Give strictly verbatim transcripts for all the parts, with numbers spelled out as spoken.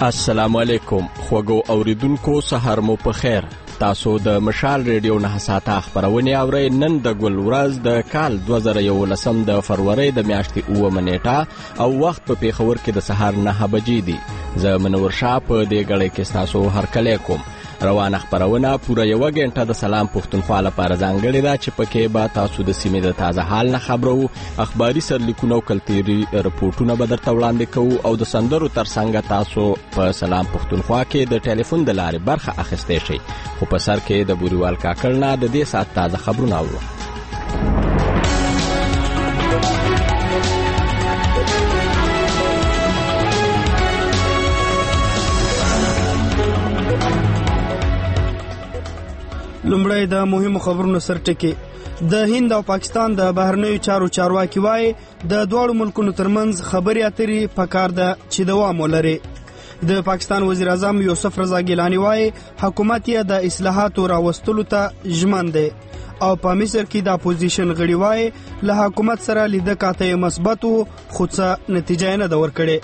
السلام علیکم خوږو اوریدونکو، سحر مو په خیر. تاسو د مشال ریډیو نه ساته خبرونه اورئ. نن د ګل ورځ د کال دوه زره یولسم د فروری د میاشتې اوومه نیټه او وخت په پیښور کې د سحر نه بجې دي. زه منور شاه په دې غړې کې تاسو هرکلی کوم. روانه خبرونه پوره یوه غنټه د سلام پښتونخوا لپاره ځانګړې ده چې پکې به تاسو د سیمې د تازه حال نه خبرو، اخباري سرلیکونه او کلتوري رپورټونه به درته وړاندې کوو او د سندرو ترڅنګ تاسو په سلام پښتونخوا کې د ټلیفون د لارې برخه اخیستی شئ. خو په سر کې د بوریوال کاکړ نه د دې ساعت تازه خبرونه اورو. لومړی د مهمو خبرونو سرټکی. د هند او پاکستان د بهرنیو چارو چارواکي وایي د دواړو ملکونو ترمنځ خبرې اترې پکار ده چې دوام ولري. د پاکستان وزیر اعظم یوسف رضا ګیلانی وایي حکومت یې د اصلاحاتو راوستلو ته ژمن دی او په مصر کې د اپوزیشن غړي وایي له حکومت سره لیده کاته مثبت او خو څه نتیجه نه ده ورکړې.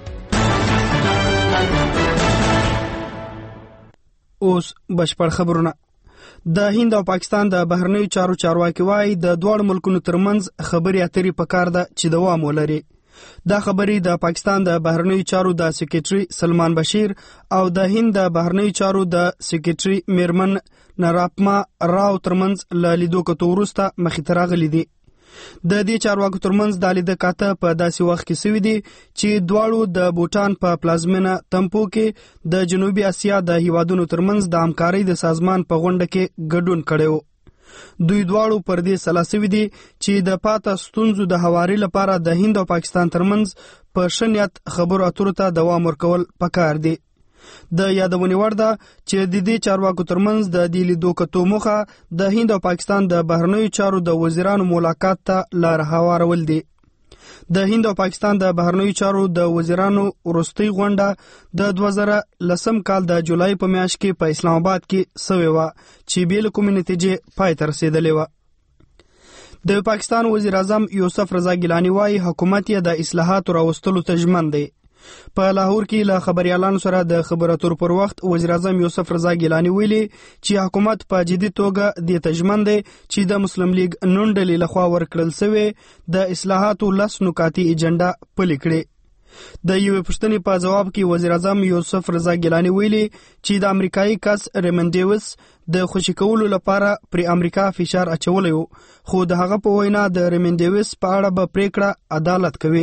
اوس بشپړ خبرونه. د هند او پاکستان د بهرنیو چارو چارواکي وایي د دواړو ملکونو ترمنځ خبرې اترې پکار ده چې دوام ولري. دا خبرې د پاکستان د بهرنیو چارو د سیکریټري سلمان بشیر او د هند د بهرنیو چارو د سیکریټري میرمن نراپما راو ترمنځ له لیدو کتو وروسته مخې ته راغلي دي. د دې چارواکو ترمنځ د لیده کاته په داسې وخت کې سوي دي چې دواړو د بوټان په پلازمینه تمپو کې د جنوبي اسیا د هیوادونو ترمنځ د همکارۍ د سازمان په غونډه کې ګډون کړی. دوی دواړو پر دې سلا سوي دي چې د پاته ستونزو د هواري لپاره د هند او پاکستان ترمنځ په ښه نیت خبرو اترو ته دوام ورکول پکار دي. د یادونې وړ ده چې د دې چارواکو ترمنځ د دې لیدو کتو موخه د هند او پاکستان د بهرنیو چارو د وزیرانو ملاقات ته لار هوارول دي. د هند او پاکستان د بهرنیو چارو د وزیرانو وروستۍ غونډه د دوه زره لسم کال د جولای په میاشت کې په اسلام آباد کې سوې وه چې بې له کومې نتیجې پای ته رسېدلې وه. د پاکستان وزیر اعظم یوسف رضا ګیلانی وایي حکومت یې د اصلاحاتو راوستلو ته ژمن دی. په لاهور کې له خبريالانو سره د خبرو اترو پر وخت وزیر اعظم یوسف رضا ګیلانی ویلي چې حکومت په جدي توګه د تجمن دی چې د مسلم لیگ نون ډلې لخوا ورکړل شوی د اصلاحاتو لس نکاتي ایجنډا پلي کړې. د یوې پوښتنې په جواب کې وزیر اعظم یوسف رضا ګیلانی ویلي چې د امریکایي کس ریمن ډیوس د خوشی کولو لپاره پر امریکا فشار اچولی و، خو د هغه په وینا د ریمن ډیوس په اړه به پریکړه عدالت کوي.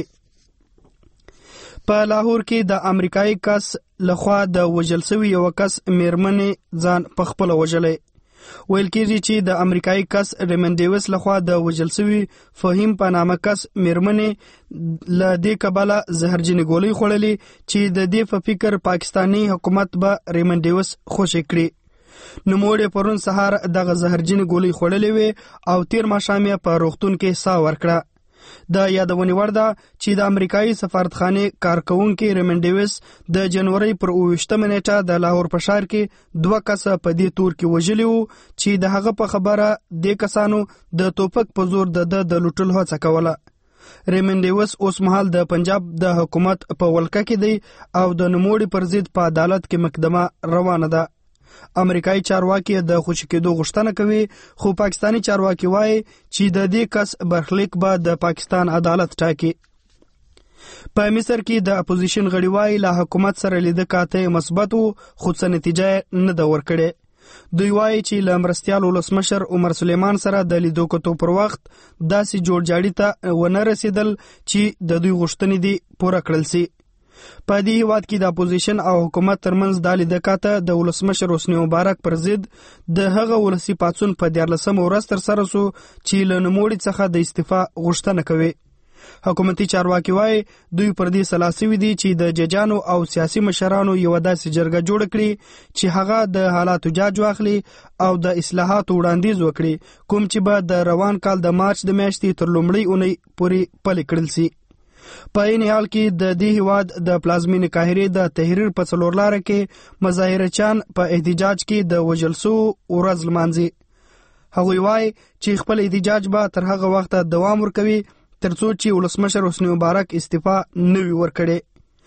په لاهور کې د امریکایي کس لخوا د وژل شوي یو کس میرمنې ځان په خپله وژلی. ویل کېږي چې د امریکایي کس ریمن ډیوس لخوا د وژل شوي فهیم په نامه کس میرمنې له دې کبله زهرجنې ګولۍ خوړلې چې د دې په فکر پاکستاني حکومت به ریمن ډیوس خوشې کړي. نوموړې پرون سهار دغه زهرجنې ګولۍ خوړلې وې او تیر ماښام یې په روغتون کې ساه ورکړه. د یادونې وړ ده چې د امریکایي سفارتخانې کارکوونکي ریمن ډیوس د جنوري پر اوویشتمه نیټه د لاهور په ښار کې دوه کسه په دې تور کې وژلي وو چې د هغه په خبره دې کسانو د توپک په زور د ده د لوټلو هڅه کوله. ریمن ډیوس اوس مهال د پنجاب د حکومت په ولکه کې دی او د نوموړي پر ضد په عدالت کې مقدمه روانه ده. امریکایي چارواکي د خوشي کېدو غوښتنه کوي، خو پاکستاني چارواکي وایي چې د دې کس برخلیک به د پاکستان عدالت ټاکي. په مصر کې د اپوزیشن غړي وایي له حکومت سره لیده کاته مثبت و خو څه نتیجه نه ده ورکړې. دوی وایي چې له مرستیال ولسمشر عمر سلیمان سره د لیدو کتو پر وخت داسې جوړ جاړي ته ونه رسېدل چې د دوی غوښتنې دي پوره کړل سي. په دې هیواد کې د اپوزیشن او حکومت ترمنځ د لیده کاته د ولسمشر حسنی مبارک پر ضد د هغه ولسي پاڅون په دیارلسمه ورځ ترسره سو چې له نوموړي څخه د استعفا غوښتنه کوي. حکومتي چارواکي وایي دوی پر دې سلا سوي دي چې د ججانو او سیاسي مشرانو یوه داسې جرګه جوړه کړي چې هغه د حالاتو جاج واخلي او د اصلاحاتو وړاندیز وکړي کوم چې به د روان کال د مارچ د میاشتې تر لومړۍ اونۍ پورې پلي کړل سي. په این حال کې د دې هیواد د پلازمینې قاهرې د تحریر په څلور لاره کې مظاهرچیان په احتجاج کې د وژل شوو ورځ لمانځي. هغوی وایي چې خپل احتجاج به تر هغه وخته دوام ورکوي ترڅو چې ولسمشر حسنی مبارک استعفا نه وي ورکړې.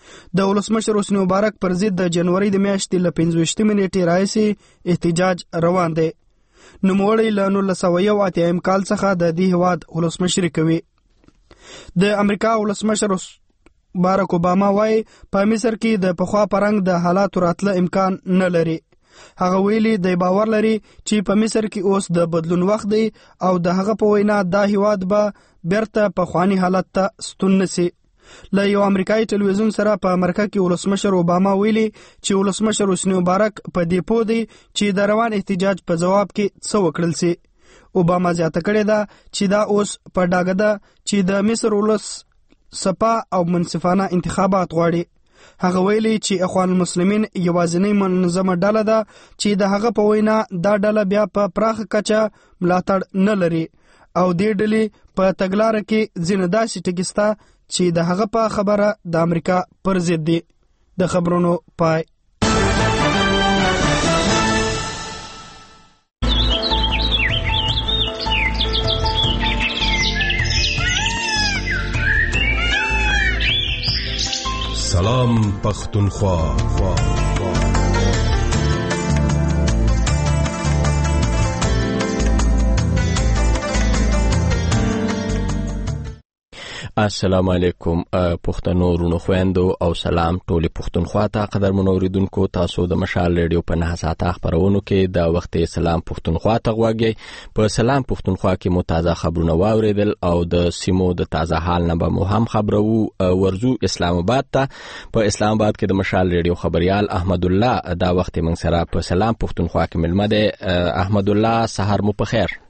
د ولسمشر حسني مبارک پر ضد د جنوري د میاشتې له پنځویشتمې نیټې راهیسې احتجاج روان دی. نوموړی له نولس سوه یو اتیایم کال څخه د دې هېواد ولسمشري کوي. د امریکا ولسمشر بارک اوباما وایي په مصر کې د پخوا په رنګ د حالاتو راتله امکان نه لري. هغه ویلي دی باور لري چې په مصر کې اوس د بدلون وخت دی او د هغه په وینا دا هېواد به بیرته پخواني حالت ته ستون نسي. له یو امریکایي ټلویزیون سره په امریکا کې ولسمشر اوباما ویلي چې ولسمشر حسني مبارک په دې پوه دی چې د روان احتجاج په جواب کې څه وکړل سي. اوباما زیاته کړې ده چې دا اوس په ډاګه ده چې د مصر ولس سپا او منصفانه انتخابات غواړي. هغه ویلي چې اخوان المسلمین یوازینی منظمه ډله ده چې د هغه په وینا دا ډله بیا په پراخه کچه ملاتړ نه لري او دې ډلې په تګلاره کې ځینې داسې ټکي شته چې د هغه په خبره د امریکا پر ضد دي. د خبرونو پای. سلام پختونخوا. السلام علیکم پښتنو ورونو خويندو او سلام ټولې پښتونخوا ته قدرمن اوریدونکو. تاسو د مشال ریډیو په نه ساعته خبرونو کې د وخت سلام پښتونخوا ته غواګي. په سلام پښتونخوا کې مو تازه خبرونه واوریدل او د سیمو د تازه حال نه به مو هم خبرو. ورزو اسلام آباد ته. په اسلام آباد کې د مشال ریډیو خبريال احمد الله دا وخت موږ سره په سلام پښتونخوا کې ملمه ده. احمد الله سحر مو په خیر.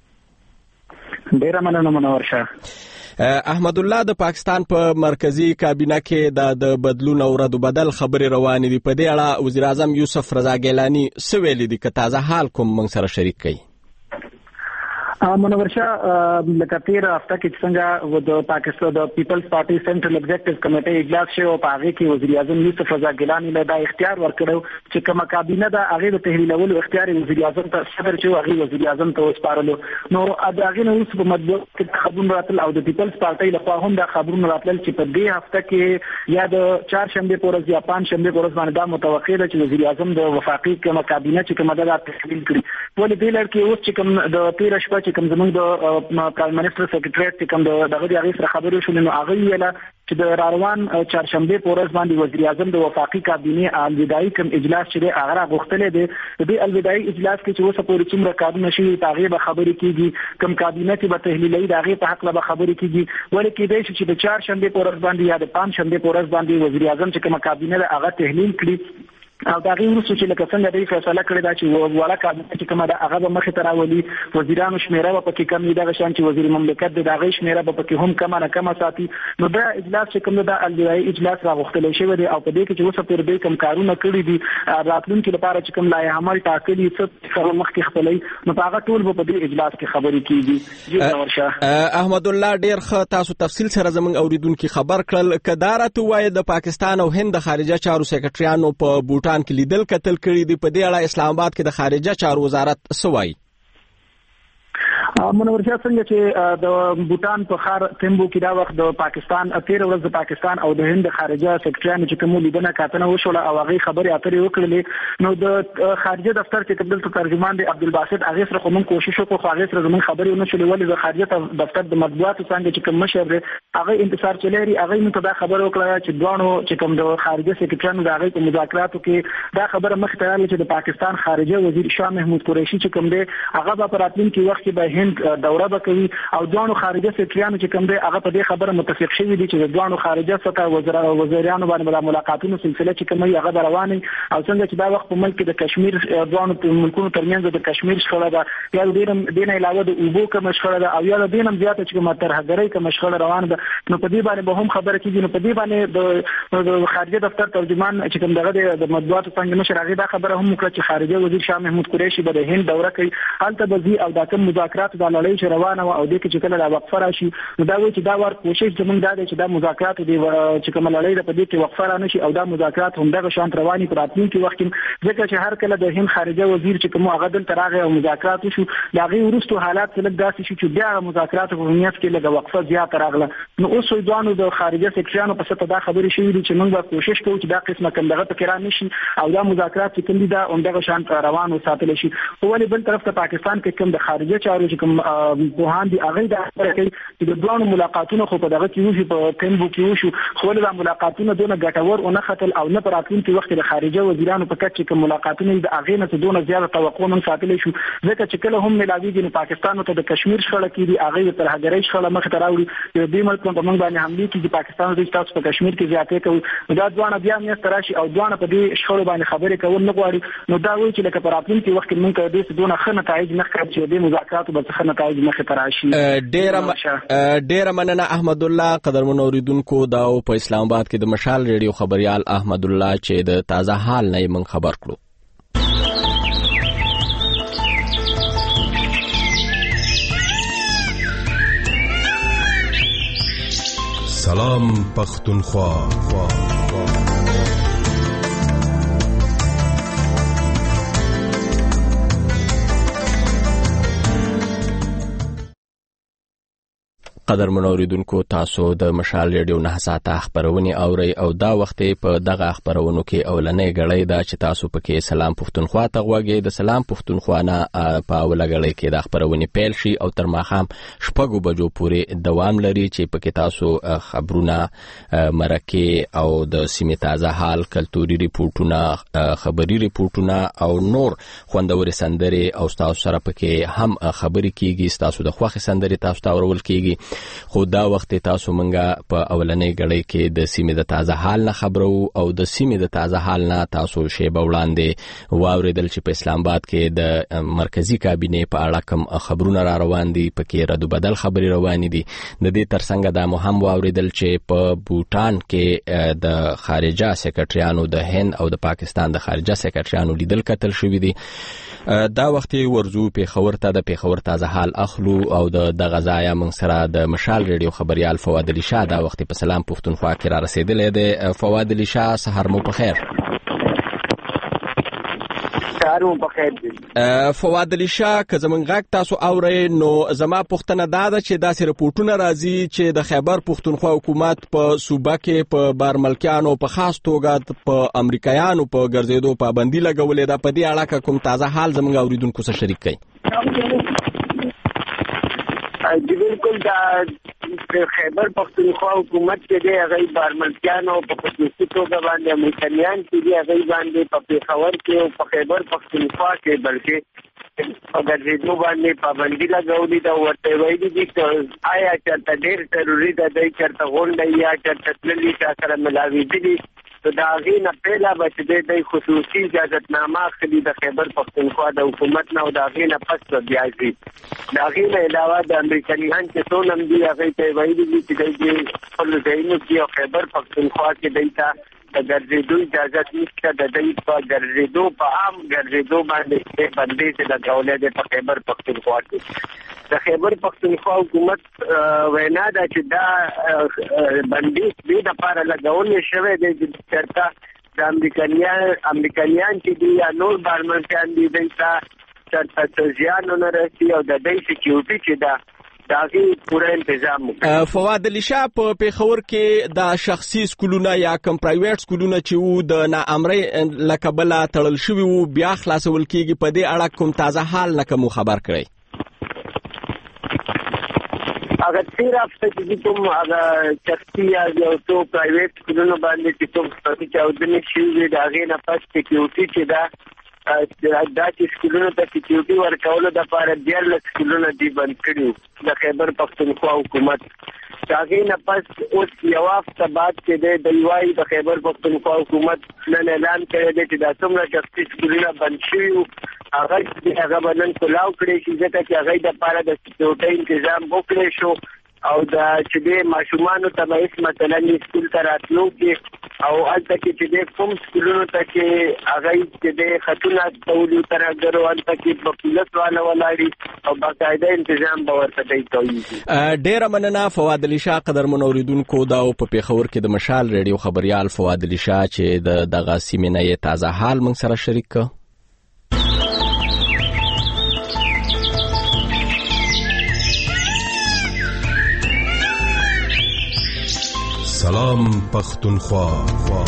ډیر مننه منور شه. احمد الله د پاکستان په مرکزی کابینه کې د بدلون او رد بدل خبرې روانې دي. په دې اړه وزیر اعظم یوسف رضا ګیلانی څه ویلي دي که تازه حال کوم موږ سره شریک کړي؟ منور شه لکه تیر هفته کې څنګه د پاکستان د پیپلز پارټي سنټرل ایگزیکټیو کمیټې اجلاس شو او په هغه کې وزیر اعظم یوسف رضا ګیلانی له دا اختیار ورکړو چې کومه کابینه د هغه د تحلیلولو اختیار وزیر اعظم ته صدر چې هغه وزیر اعظم ته وسپارلو. نو دا هغه نو اوس په مطبوعات کې خبرونه راتل او د پیپلز پارټي له خوا هم دا خبرونه راتل چې په دې هفته کې یا د چهارشنبه پر ورځ یا پنځشنبه پر ورځ باندې دا متوقع ده چې وزیر اعظم د وفاقي کومه کابینه چې کومه دا تحلیل کړي. ولې دې لړ کې اوس چې کوم د تیر شپه چې کوم زموږ د پرایم منسٹر سیکریټریټ چې کوم دغه د هغه سره خبرې شولې نو هغه ویله چې د راروان چهارشنبه په ورځ باندې وزیر اعظم د وفاقي کابینې الوداعي کوم اجلاس چې هغه غوښتل دي د دې الوداعي اجلاس کې چې اوسه پورې څومره کارونه شي هغه به خبرې کیږي کوم کابینه چې به تحلیلي د هغه په حق به خبرې کیږي. ولې کېدای شي چې د چهارشنبه په ورځ باندې یا د پنځشنبه په ورځ باندې وزیر اعظم چې کوم کابینه هغه تحلیل کړي او دا غي ورسو چې لکه څنګه دوی فیصله کړې دا چې ولا کابینه چې کومه د هغه به مخې ته راولي وزیرانو شمیره به پکې کم نه دغه شان چې وزیر مملکت د هغه شمیره به پکې هم کم نه کم ساتي. نو دا اجلاس چې کوم د الوداعي اجلاس راغختل شوی دی او په دې کې چې اوسه پر دې کوم کارونه کړی دي راتلونکي لپاره چې کوم لایحه عمل ټاکلي څه خبر مخکې خپلې نو هغه ټول په دې اجلاس کې خبرې کیږي. جی ورشه احمد الله ډیر ښه تاسو تفصیل سره زموږ اوریدونکو خبر کړل. کدارت وایي د پاکستان او هند خارجه چارو سیکریټریانو په بوټان کې لیدل کتل کړي دي. په دې اړه اسلام آباد کې د خارجه چارو وزارت څه وایي؟ منور شه څنګه چې د بوتان په خار تیمبو کې دا وخت د پاکستان تیر ورځ د پاکستان او د هند خارجه سیکریټریانو چې کوم لیدنه کاتنه وشوله او هغه خبرې اترې وکړلې نو د خارجه دفتر چې قبل ته ترجمان دی عبدالباسط هغه سره کوم کوشش وکړو خو هغه سره زمون خبرې ونه شولې ولې د خارجه دفتر د مطبوعاتو څنګه چې کوم مشر دی هغه انتظار چلري هغه نو دا خبر وکړه چې دوانو چې کوم د خارجه سیکریټریانو د هغه په مذاکراتو کې دا خبره مخ ته راغله چې د پاکستان خارجه وزیر شاه محمود قریشي چې کوم دی هغه په راتلونکي وخت کې به هند دوره وکوي او دوانو خارجه سیکریټریانو چې کوم دی هغه په دې خبره متفق شوي دي چې د دوانو خارجه سطح وزرا وزیرانو باندې ملاقاتونو سلسله چې کوم یې هغه روانه او څنګه چې دا وخت په ملک د کشمیر دوانو ملکونو ترمنځ د کشمیر شخړه ده یا د دې دینه علاوه د اوبو کوم شخړه ده او یا د دینم زیاته چې کومه ترهګرۍ کوم شخړه روانه ده نو په دې باندې به هم خبره کیږي. نو په دې باندې د خارجه دفتر ترجمان چې کوم دغه د مطبوعاتو څنګه مشر هغه دا خبره هم وکړه چې خارجه وزیر شاه محمود قریشي به د هند دوره کوي هلته به زی او دا کوم مذاکرات د لړۍ چې روانه او د کې چې کله د وقفه راشي نو دا وایي چې دا ور کوشش زموږ دا دی چې دا مذاکرات دي چې کوم لړۍ په دې کې وقفه را نشي او دا مذاکرات هم دغه شان رواني په راتلونکي وخت کې ځکه چې هر کله د هند خارجه وزیر چې کوم هغه دلته راغی او مذاکرات وشو دا غي ورستو حالات څلګ داسې شو چې بیا مذاکرات په نیت کې لږه وقفه زیات راغله نو اوس دوانو د خارجه سکرټریانو په ست دا خبرې شوې دي چې موږ به کوشش کوو چې دا قسمه کوم دغه پکې را نشي او دا مذاکرات چې کوم دي دا هم دغه شان روان وساتل شي خو ولې بل طرف ته پاکستان کې کوم د خارجه چارو چې کوم بوهان دي هغه د خبره کوي چې د دوانو ملاقاتونو خو په دغه کې وشي په تنبو کې وشو خو له ملاقاتونو دونه ګټور او نه خطل او نه پراتونکو وخت د خارجه وزیرانو په کچ کې ملاقاتونه د اغه نه دونه زیاته توقع من ساتل شو ځکه چې کله هم ملاویږي نو پاکستان ته د کشمیر شخړه کې دی اغه تر هغه شخړه مخ ته راوړي د دې ملک په موږ باندې حمله کې پاکستان د تاسو په کشمیر کې زیاتې کوي دا ځوان بیا مې تراشي او ځوان په دې شخړه باندې خبرې کول نه غواړي نو دا وایي چې لکه پراتونکو وخت موږ ته دې دونه خنه تایید نه کړ چې د مذاکراتو په خنه تایید مخ ته راشي ډېر ډېر مننه احمد الله قدرمن اوریدونکو دا په اسلام آباد کې د مشال ریډیو خبريال احمد الله چې د تازه حال نه من خبر کړو سلام پختونخوا قدرمن اوریدونکو تاسو د مشال ریډیو نه ساته خبرونه اوري او دا وخت په دغه خبرونو کې اولنې غړې دا چې تاسو پکې سلام پختونخوا ته غوږی د سلام پختونخوا نه په اولګړې کې د خبرونه پیل شي او تر ماخام شپږو بجو پورې دوام لري چې پکې تاسو خبرونه مرکه او د سیمه تازه حال کلتوري ریپورتونه خبري ریپورتونه او نور خوندور سندري او تاسو سره پکې هم خبري کیږي تاسو د خوخه سندري تاسو ته ورول کیږي خو دا وخت تاسو منګه په اولنې غړې کې د سیمې د تازه حال نه خبرو او د سیمې د تازه حال نه تاسو شی بولاندې واوریدل چې په اسلام آباد کې د مرکزی کابینه په اړه کوم خبرونه را روان دي پکې ردو بدل خبري روان دي د دې ترڅنګ د مهم واوریدل چې په بوتان کې د خارجه سکرټریانو د هند او د پاکستان د خارجه سکرټریانو لیدل کتل شوې دي دا وخت ورزو په خبر ته د په خبر تازه حال اخلو او د غزایا من سره د مشال ریډیو خبريال فواد علي شاه دا وخت په سلام پختونخوا کې را رسیدلې ده فواد علي شاه سحر مو په خیر سحر مو په خیر فواد علي شاه که زمونږ غږ تاسو اورئ نو زما پوښتنه دا ده چې داسې رپورټونه راځي چې د خیبر پختونخوا حکومت په صوبه کې په بارملکیانو په خاص توګه په امریکایانو په ګرځېدو پابندي لګولې ده په دې اړه کوم تازه حال زمونږ اوریدونکو سره شریک کړئ جی بالکل دا خیبر پختونخوا حکومت کې دی هغه بارملکیانو په خصوصي توګه باندې امریکایان چې دی هغه باندې په پیښور کې او په خیبر پختونخوا کې بلکې اگر دې باندې پابندي لګولې دا ورته وایي دي چې آیا چې ډېر ضروري ده چې چرته غونډه یا چې تللی چې سره ملاوي دي تو دا غینه پهلا بچ دې خصوصي اجازهنامه خلی د خیبر پختونخوا د حکومت نه او دا غینه پس بیا شي دا غینه علاوه د امریکایان چې څونم دی هغه ته وایي دي چې د خپل ځایونو کې خیبر پختونخوا کې دیتا د ګرځېدو اجازه نشته د دې په ګرځېدو په عام ګرځېدو باندې باندې چې د دولت په خیبر پختونخوا کې د خیبر پختونخوا حکومت وینا دا چې دا بندیز دې د لپاره لګول شوی دی چې چرته د امریکایان امریکایان چې دی یا نور بارمنټیان دی دا چرته ځان نه رسي او د دې سکیورټي چې دا داغي پوره تنظیم فواد علي شاه په پیښور کې د شخصي سکولونه یا کوم پرایویټ سکولونه چې وو د ناامرۍ لکبله تړل شوی وو بیا خلاصول کیږي په دې اړه کوم تازه حال نه کوم خبر کړئ اگر تیر هفته چې کوم هغه شخصي یا یو تو پرایویټ سکولونه باندې چې کوم څه چاودنې شوې د هغې نه پس سکیورټي چې دا دا چې سکولونو ته سکیورټي ورکولو دپاره دیارلس سکولونه دي بند کړي د خیبر پختونخوا حکومت د هغې نه پس اوس یوه هفته بعد چې دی دی وایي د خیبر پختونخوا حکومت نن اعلان کړی دی چې دا څومره شخصي سکولونه بند شوي وو هغه چې هغه به نن کلاو کړی شي ځکه چې هغوی دپاره د سکیورټۍ تنظام وکړی شو او دا چې دی ماشومانو ته به هېڅ مثلا سکول ته راتلو کې او البته چې د کوم سکولونو ته کې هغه چې د خطونه تولید ترګرو البته کې په پولیس والا ولاړي او باقاعده تنظیم به ورته کوي. ډیره مننه فواد علي شاه. قدرمن اوریدونکو دا په پیښور کې د مشال ریډیو خبريال فواد علي شاه چې د دغه سیمې نه یې تازه حال موږ سره شریک کړ. سلام پختونخوا.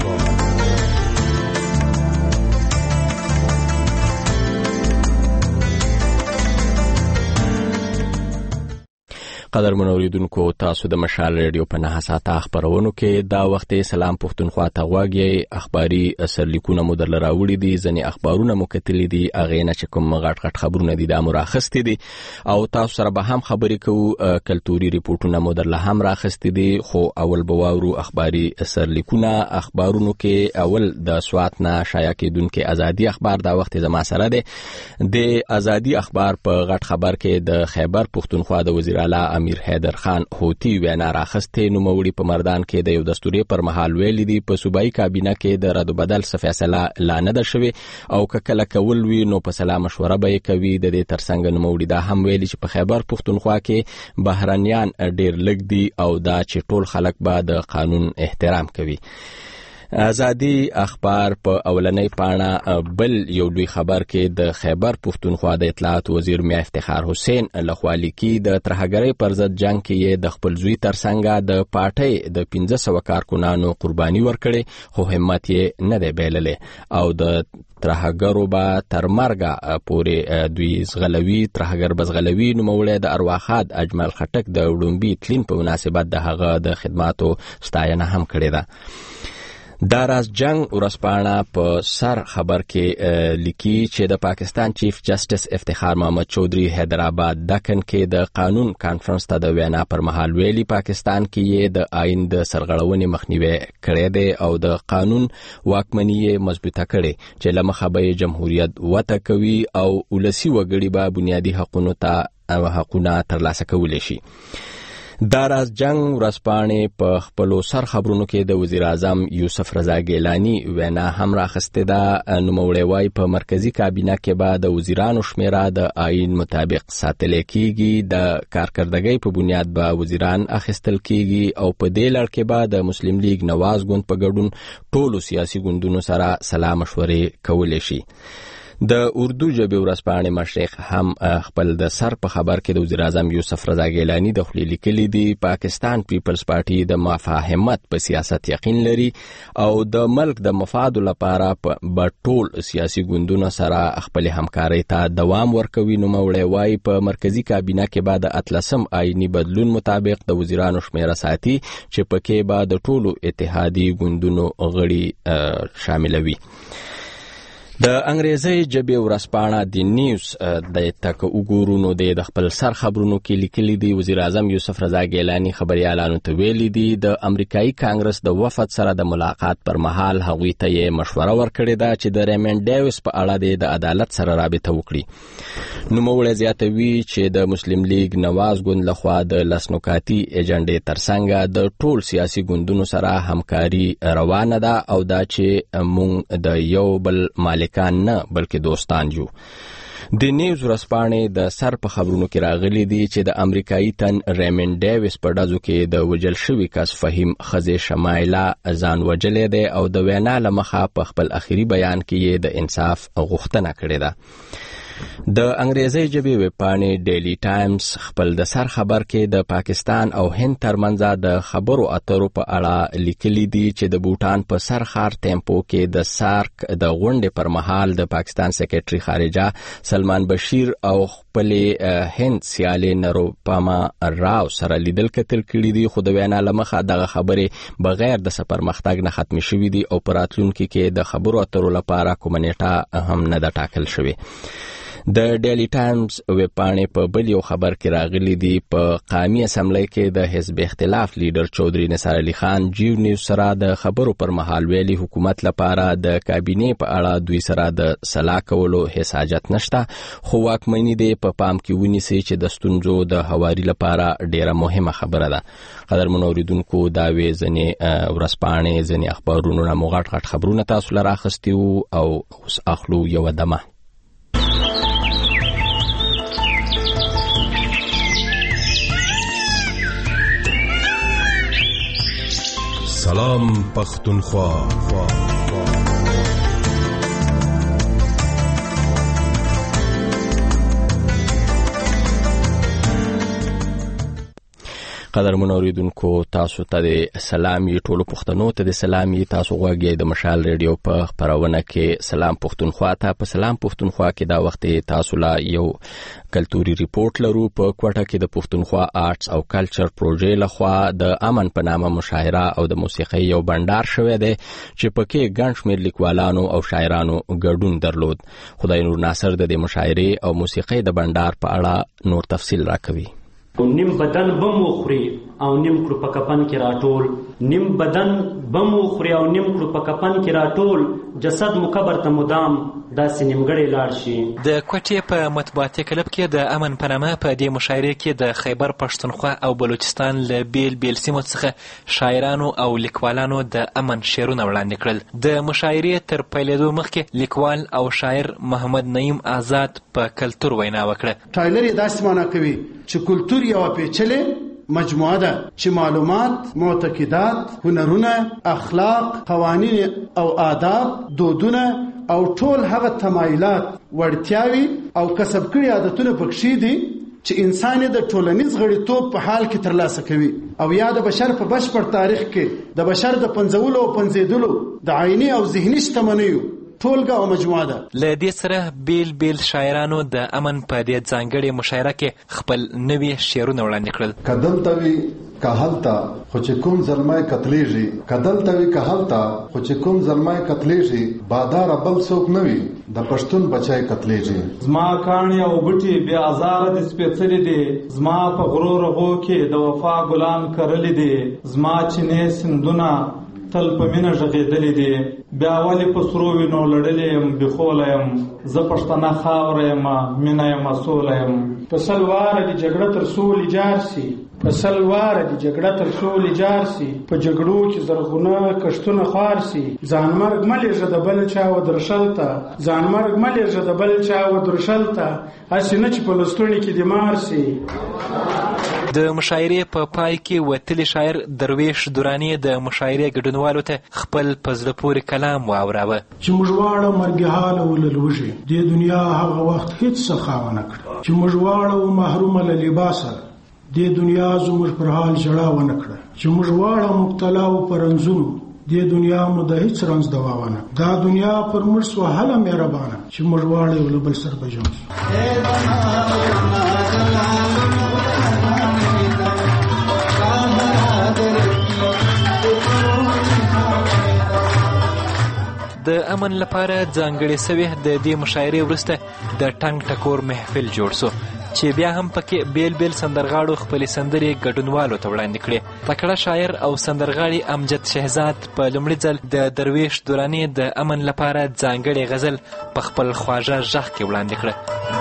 قدرمن اوریدونکو تاسو د مشال ریډیو په نه ساعته خبرونو کې دا وخت سلام پختونخوا ته غواګي اخباري سرلیکونه مو در راوړي دي. ځنې اخبارونه مو کتلې دي اغه نه چې کوم غټ غټ خبرونه دي د امراخستې دي او تاسو سره به هم خبرې کوو. کلتوري ریپورتونه مو در له هم راخستې دي خو اول بواورو اخباري سرلیکونه. اخبارونو کې اول د سوات نه شایع کېدونکو ازادي اخبار دا وخت زما سره ده. د ازادي اخبار په غټ خبر کې د خیبر پختونخوا د وزیر اعلی امیر حیدر خان هوتی وینا راخسته نو موري په مردان کې د یو دستوري پر مهال ویل دي په صوبایي کابینه کې د رد بدل څه فیصله لا نه ده شوی او کله کول وی نو په سلام مشوره به کوي. د دې ترڅنګ نو موري دا هم ویلي چې په خیبر پختونخوا کې بهرنیان ډیر لږ دي او دا چې ټول خلک به د قانون احترام کوي. ازادي اخبار په اولنۍ پاڼه بل یو لوی خبر کې د خیبر پختونخوا د اطلاعات وزیر میا افتخار حسین لخوالی کې د ترهګرۍ پر ضد جنگ کې د خپل زوی ترڅنګ د پارټۍ د پنځه سوه کارکونانو قرباني ورکړي خو همت یې نه دی بایللې او د ترهګرو به تر مرګه پورې دوی زغلوي. ترهګر بزغلوي نوموړی د ارواخاد اجمل خټک د وړومبي تلین په مناسبت د هغه د خدماتو ستاینه هم کړې ده. داراز جنگ ورسپانا په سر خبر کې لیکي چې د پاکستان چیف جسټس افتخار محمد چودھری حیدرآباد دکن کې د قانون کانفرنس ته د وینا پر مهال ویلي پاکستان کې یې د آئین د سرغړونې مخنیوي کړی دی او د قانون واکمني یې مضبوطه کړي چې لمخه به جمهوریت وته کوي او ولسی وګړي به بنیادی حقوقو ته حقونه ترلاسه کولی شي. داراز جنگ ورسپانې په خپلو سر خبرونو کې د وزیر اعظم یوسف رضا ګیلانی وینا هم راخسته ده. نوموړی وایي په مرکزی کابینه کې به د وزیرانو شمیره د آئین مطابق ساتل کېږي. د کارکردګۍ په بنیاد به وزیران اخیستل کېږي او په دې لړ کې به د مسلم لیگ نواز ګوند په ګډون ټولو سیاسي ګوندونو سره سلا مشورې کولی شي. د اردو ژبې ورځپاڼې مشرق هم خپل د سر په خبر کې د وزیر اعظم یوسف رضا ګیلانی د خولې لیکلي دي پاکستان پیپلز پارټي د مفاهمت په سیاست یقین لري او د ملک د مفاد لپاره په ټول سیاسي ګوندونو سره خپل همکاري ته دوام ورکوي. نو مولوی وای په مرکزی کابینه کې بعد اتلسم آئینی بدلون مطابق د وزیرانو شمیره ساتي چې پکې به د ټولو اتحادی ګوندونو غړي شامل وي. د انګریزي ژبې ورځپاڼه د نیوز د تک وګورونو د خپل سر خبرونو کې لیکلي دي وزیر اعظم یوسف رضا ګیلانی خبريالانو ته ویلي دي د امریکایي کانګرس د وفد سره د ملاقات پر مهال هغوی ته یې مشوره ورکړې ده چې د ریمنډ ډیویس په اړه د عدالت سره رابطه وکړي. نو مولوی زیاتوي چې د مسلم لیگ نواز ګوند لخوا د لسنوکاتي ایجنډې ترڅنګ د ټول سیاسي ګوندونو سره همکاري روانه ده او دا چې مونږ د یو بل مالک کان نه بلکې دوستان یو. د نیوز ورځپاڼې د سر په خبرونو کې راغلي دي چې د امریکایي تن ریمنډ ډیویس په ډزو کې د وجل شوي کس فهیم خزې شمایله ځان وجلې دی او د وینا له مخه په خپل اخیری بیان کې یې د انصاف غوښتنه کړې ده. د انګریزي ژبې ویبپاڼې ډیلی ټایمز خپل د سر خبر کې د پاکستان او هند ترمنځ د خبرو اترو په اړه لیکلي دي چې د بوټان په سرخار ټیمپو کې د سارک د غونډې پر مهال د پاکستان سیکریټري خارجه سلمان بشیر او خپل هند سیالي نروپاما راو سره لیدل کتل کړي دي خو د وینا لمخه دغه خبرې بغیر د سفر مختګ نه ختم شوې دي او پراتلونکو کې د خبرو اترو لپاره کوم نیټه هم نه ده ټاکل شوې. د ډیلی ټایمز ویب پاڼې په بل یو خبر کې راغلي دي په قومي اسمبلی کې د حزب اختلاف لیډر چودري نثار علي خان جیو نیوز سره د خبرو پر مهال ویلي حکومت لپاره د کابینې په اړه دوی سره د سلا کولو هیڅ حاجت نشته، خو واکمني دې په پام کې ونیسي چې د ستونزو د هواري لپاره ډیره مهمه خبره ده. قدرمنو اوریدونکو دا وې ځینې ورځپاڼې ځینې اخبارونو نه مو غټ غټ خبرونه تاسو له راخستي وو او اوس اخلو یوه دمه. سلام پختونخوا. قدرمنو اوریدونکو تاسو ته د سلامي ټولو پښتنو ته د سلامي تاسو غوږی د مشال ریډیو په خبرونه کې سلام پښتونخوا ته. په سلام پښتونخوا کې دا وخت تاسو لا یو کلتوري ریپورت لرو. په کوټه کې د پښتونخوا آرټس او کلچر پروژې لخوا د امن په نامه مشاعره او د موسیقۍ یو بندر شوی دی چې پکې ګڼ شمېر لیکوالانو او شاعرانو ګډون درلود. خدای نور ناصر د دې مشاعرې او موسیقۍ د بندر په اړه نور تفصیل راکوي. نیم بدن بم وخوري او نیم کړو په کفن کې راټول، نیم بدن بم وخوري او نیم کړو په کفن کې راټول، جسد مقبر ته مدام داسې نیمګړی لاړ شي. د کوټې په مطبوعاتي کلب کې د امن په نامه په دې مشاعرې کې د خیبر پښتونخوا او بلوچستان له بیل بیل سیمو څخه شاعرانو او لیکوالانو د امن شعرونه وړاندې کړل. د مشاعرې تر پیلېدو مخکې لیکوال او شاعر محمد نعیم آزاد په کلتور وینا وکړه. ټایلر یې داسې معنا کوي چې کلتور یوه پیچلې مجموعه ده چې معلومات، معتقدات، هنرونه، اخلاق، قوانین او آداب، دودونه او ټول هغه تمایلات، وړتیاوي او کسب کړي عادتونه پکښې دي چې انسان د ټولنیز غړیتوب په حال کې ترلاسه کوي او یا د بشر په بشپړ تاریخ کې د بشر د پنځولو او پنځېدلو د عیني او ذهني شتمنیو ټولګه او مجموعه ده. له دې سره بیل بیل شاعرانو د امن په دې ځانګړې مشاعره کې خپل نوي شعرونه وړاندې کړل. کدلته وي که هلته خو چې کوم زلمی قتلیږي، کدلته وي که هلته خو چې کوم زلمی قتلیږي، باداره بل څوک نه وي د پښتون بچی قتلیږي. زما کاڼي او بوټي بې ازاره دي سپېڅلي دي، زما په غرو رغو کې د وفا ګلان کرلي دي، زما چینې سیندونه تل په مینه غږېدلې دي، بیا ولې په سرو وینو لړلې یم، بېخوله یم، زه پښتنه خاوره یم، مینه یم، سوله یم. په سل واره دې جګړه تر سولې جار سي، په سل واره دې جګړه تر سولې جار سي، په جګړو کې زرغونه کښتونه خوار سي، ځانمرګ مه لېږه د بل چا ودرشل ته، ځانمرګ مه لېږه د بل چا ودرشل ته، هسې نه چې په لستوڼي کې دې مار سي. د مشاعرې په پای کې وتلي شاعر درویش دورانی د مشاعرې ګډونوالو ته خپل په زړه پورې کلام واوراوه. چې موږ واړه مرګ حاله وللوږي، دې دنیا هغه وخت هیڅ څه خاوه نه کړه، چې موږ واړه محرومه له لباسه، دې دنیا زموږ پر حال ژړا ونه کړه، چې موږ واړه مبتلا و په رنځونو، دې دنیا مو د هیڅ رنځ دوا ونه، دا دنیا پر موږ سوهله مهربانه، چې موږ واړه یو له بل سره به جنګ شو. د امن لپاره ځانګړې سوې د دې مشاعرې وروسته د ټنګ ټکور محفل جوړ سو چې بیا هم پکې بیل بیل سندرغاړو خپلې سندرې ګډونوالو ته وړاندې کړې. تکړه شاعر او سندرغاړي امجد شهزاد په لومړي ځل د درویش دوراني د امن لپاره ځانګړې غزل په خپل خواږه غږ کې وړاندې کړه.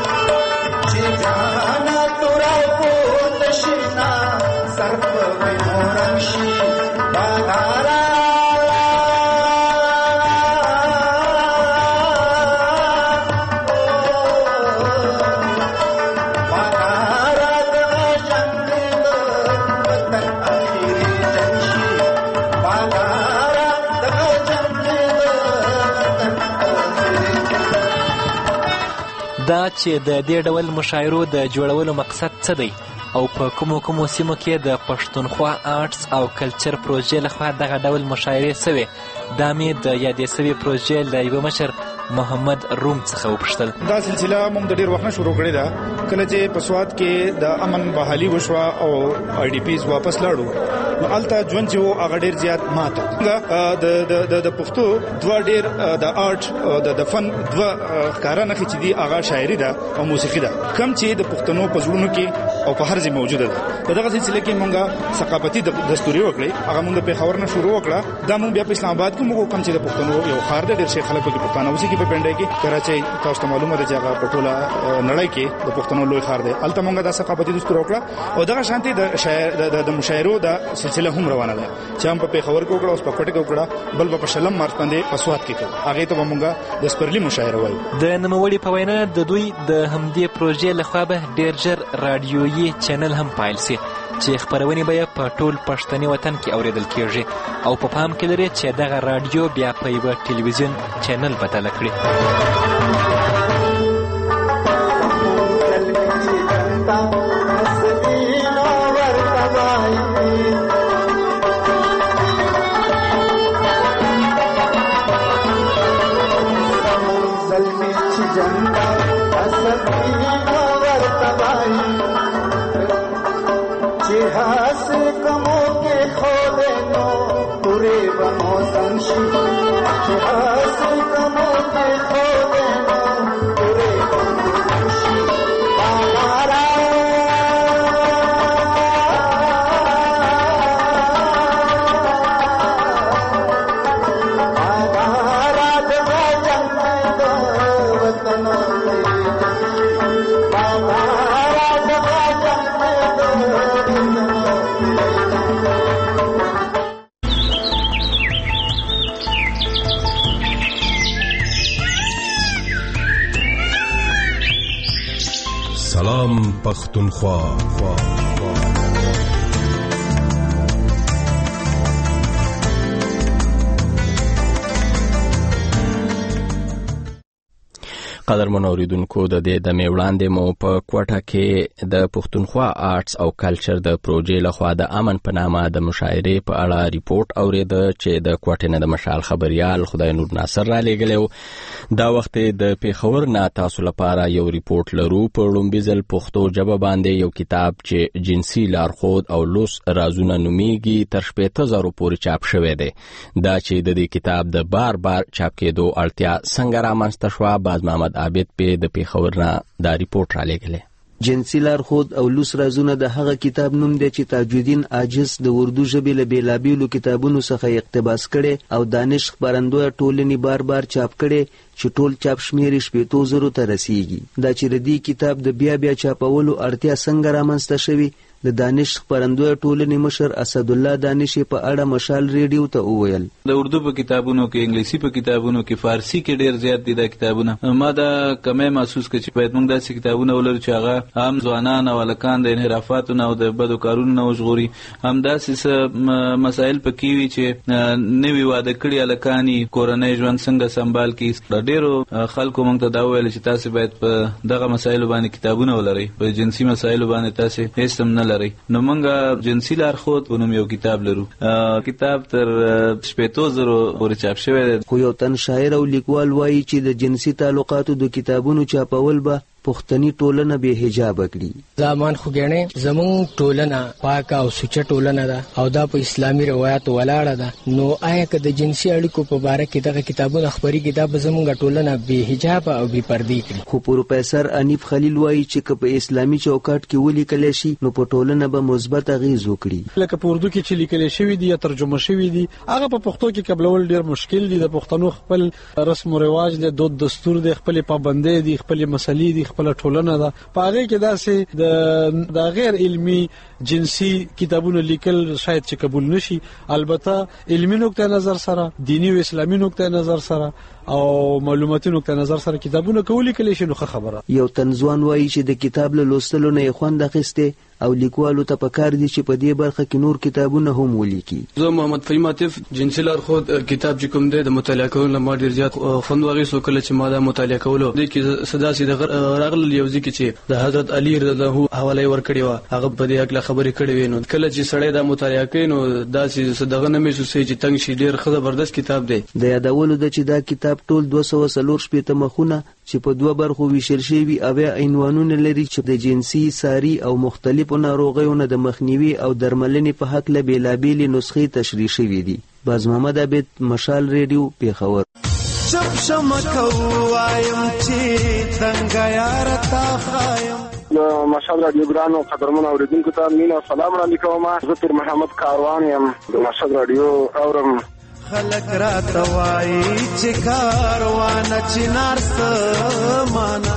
دا چې د دې ډول مشاعرو د جوړولو مقصد څه دی او په کومو کومو سیمو کې د پښتونخوا آرټس او کلچر پروژې لخوا دغه ډول مشاعرې سوې، دا مې د یادې سوې پروژې له یوه مشر محمد روم څخه وپوښتل. دا سلسله موږ د ډېر وخت نه شروع کړې ده. کله چې په سوات کې د امن بحالي وشوه او آی ډي پیز واپس لاړو، نو الته ژوند چې وو هغه ډیر زیات ماته د د د پښتو دوه ډیر د آرټ د د فن دوه ښکارا نه چې دی هغه شاعري ده او موسیقي ده کم چې د پښتنو په زړونو کې او په هر ځای موجوده ده. په دغه سلسله کې مونږه ثقافتي دستوري وکړي هغه مونږ په خبر نه شروع وکړه دا مونږ بیا په اسلام آباد کې مونږ کم چې د پښتنو یو خار ده ډیر شي خلک په پښتانه اوسې کې په پنده کې کراچۍ تاسو ته معلومه ده چې هغه په ټوله نړۍ کې د پښتنو لوی خار ده. الته مونږ د ثقافتي دستور وکړه او دغه شانتي د شاعر د مشاعرو د سلسله هم روانه ده چې هم په خبر کې وکړه اوس په پټ کې وکړه بل په شلم مارچ باندې په سواد کې کړه هغه ته مونږه د سپرلی مشاعره وایو. د نوموړي په وینا د دوی د همدې پروژې لخوا به ډیر ژر رادیويي چینل هم پایل سي چې خبرونه به په ټول پښتني وطن کې اوریدل کیږي او په پام کې لري چې دغه رادیو بیا په یو ټلویزیون چینل بدل کړي. سلام پختونخوا. قدرمن اوریدونکو د دې د میوړاندې مو په کوټه کې د پښتونخوا آرټس او کلچر د پروژې لخوا د امن په نامه د مشاعرې په اړه ریپورت اورید چې د کوټې نه د مشال خبريال خدای نور ناصر را لېږلی. دا وخت د پیښور نه تاسو لپاره یو ریپورت لرو. په لومبي ځل پښتو ژبه باندې یو کتاب چې جنسي لارښود او لوس رازونه نومیږي تر شپېته زره پورې چاپ شوی دی. دا چې د دې کتاب د بار بار چاپ کېدو اړتیا څنګه رامنځته شوه باز محمد عابد په د پیښور نه دا ریپورت را لېږلی. جنسي لارښود او لوس رازونه د هغه کتاب نوم دی چې تاج الدین عاجز د اردو ژبې له بېلابېلو کتابونو څخه اقتباس کړی او دانش خپرندویه ټولنې بار بار چاپ کړی چې ټول چاپ شمېر یې شپېتو زرو ته رسیږي. دا چې د دې کتاب د بیا بیا چاپولو اړتیا څنګه رامنځته شوې د دانش خپرندویه ټولنې مشر اسدالله دانش په اړه مشال ریډیو ته وویل. د اردو په کتابونو کې انګلیسي په کتابونو کې فارسی کې ډیر زیات دي دا کتابونه. ما دا کمه محسوس کړ چې باید موږ داسې کتابونه ولرو چې هغه هم ځوانان او الکان د انحرافاتو نه او د بدو کارونو نه وژغوري. هم داسې مسایل پکې وي چې نوی واده کړي الکانی کورنۍ ژوند څنګه سمبال کړي. ډیرو خلکو موږ ته دا ویل چې تاسو باید په دغه مسایلو باندې کتابونه ولرئ. په جنسي مسایلو باندې تاسو هیڅ هم نه لري. نو موږ جنسي لارښود په نوم یو کتاب لرو. کتاب تر شپېتو زرو پورې چاپ شوی دی. خو یو تن شاعر او لیکوال وایي چې د جنسي تعلقاتو د کتابونو چاپول به پښتني ټولنه به حجاب کړي. زمان خوګنه زمون ټولنه پاکه او سوچه ټولنه ده او دا په اسلامي روایتو ولاړه ده. نو آیا که د جنسي اړیکو په اړه کې دغه کتابونه خبري کې دا به زمونږ ټولنه به حجاب او به پردي کړي. خو پروفیسور انیف خلیل وایي چې که په اسلامي چوکاټ کې ولیکل شي نو په ټولنه به مثبت اغیز وکړي. لکه په اردو کې چې لیکل شوی دی یا ترجمه شوی دی هغه په پښتو کې قبلول ډیر مشکل دي. د پښتنو خپل رسم او رواج دی، دود دستور دی، خپل پابندۍ دي، خپل مسلې دي، خپل ټولنه ده. پاره کې داسې د د غیر علمی جنسي کتابونو لیکل شاید چې قبول نشي. البته علمي نقطه نظر سره، دینی او اسلامي نقطه نظر سره او معلوماتي نقطه نظر سره کتابونه کولی کلی شي نو خبره. یو تنځوان وایي چې د کتاب له لوستلو نه خوند اخیسته او لیکوالو ته پکار دي چې په دې برخه کې نور کتابونه هم ولیکي. زه محمد فهیم عاطف جنسي لارښود کتاب چې کوم دی د مطالعه کولو ما ډیر زیات خوند واغېستو. کله چې ما دا مطالعه کولو د کې صدا سي د راغل یو ځکه چې د حضرت علي رضی الله عنه حواله ورکړی و هغه په دې اړه خبرې کړې وي. نو کله چې سړی دا مطالعه کوي نو داسې دغه نه محسوسوي چې تنګ شي. ډېر ښه زبردست کتاب دی. د یادولو ده چې دا کتاب ټول دوه سوه څلور شپېته مخونه چې په دوه برخو ویشل شوي اویا عنوانونه لري چې د جنسي، ساري او مختلفو ناروغیو نه د مخنیوي او درملنې په هکله بېلابېلې نسخې تشریح شوي دي. باز محمد عابد، مشال ریډیو، پیښور. چپ شمکو وایم چې څنګه یار تا خایم. مشال رادیو ګرانو قدرمن اوریدونکو ته مینه سلام وړاندې کوم. زه پیر محمد کاروان یم د مشال رادیو اورم. خلک راته وایي چې کاروان چنار سمانه.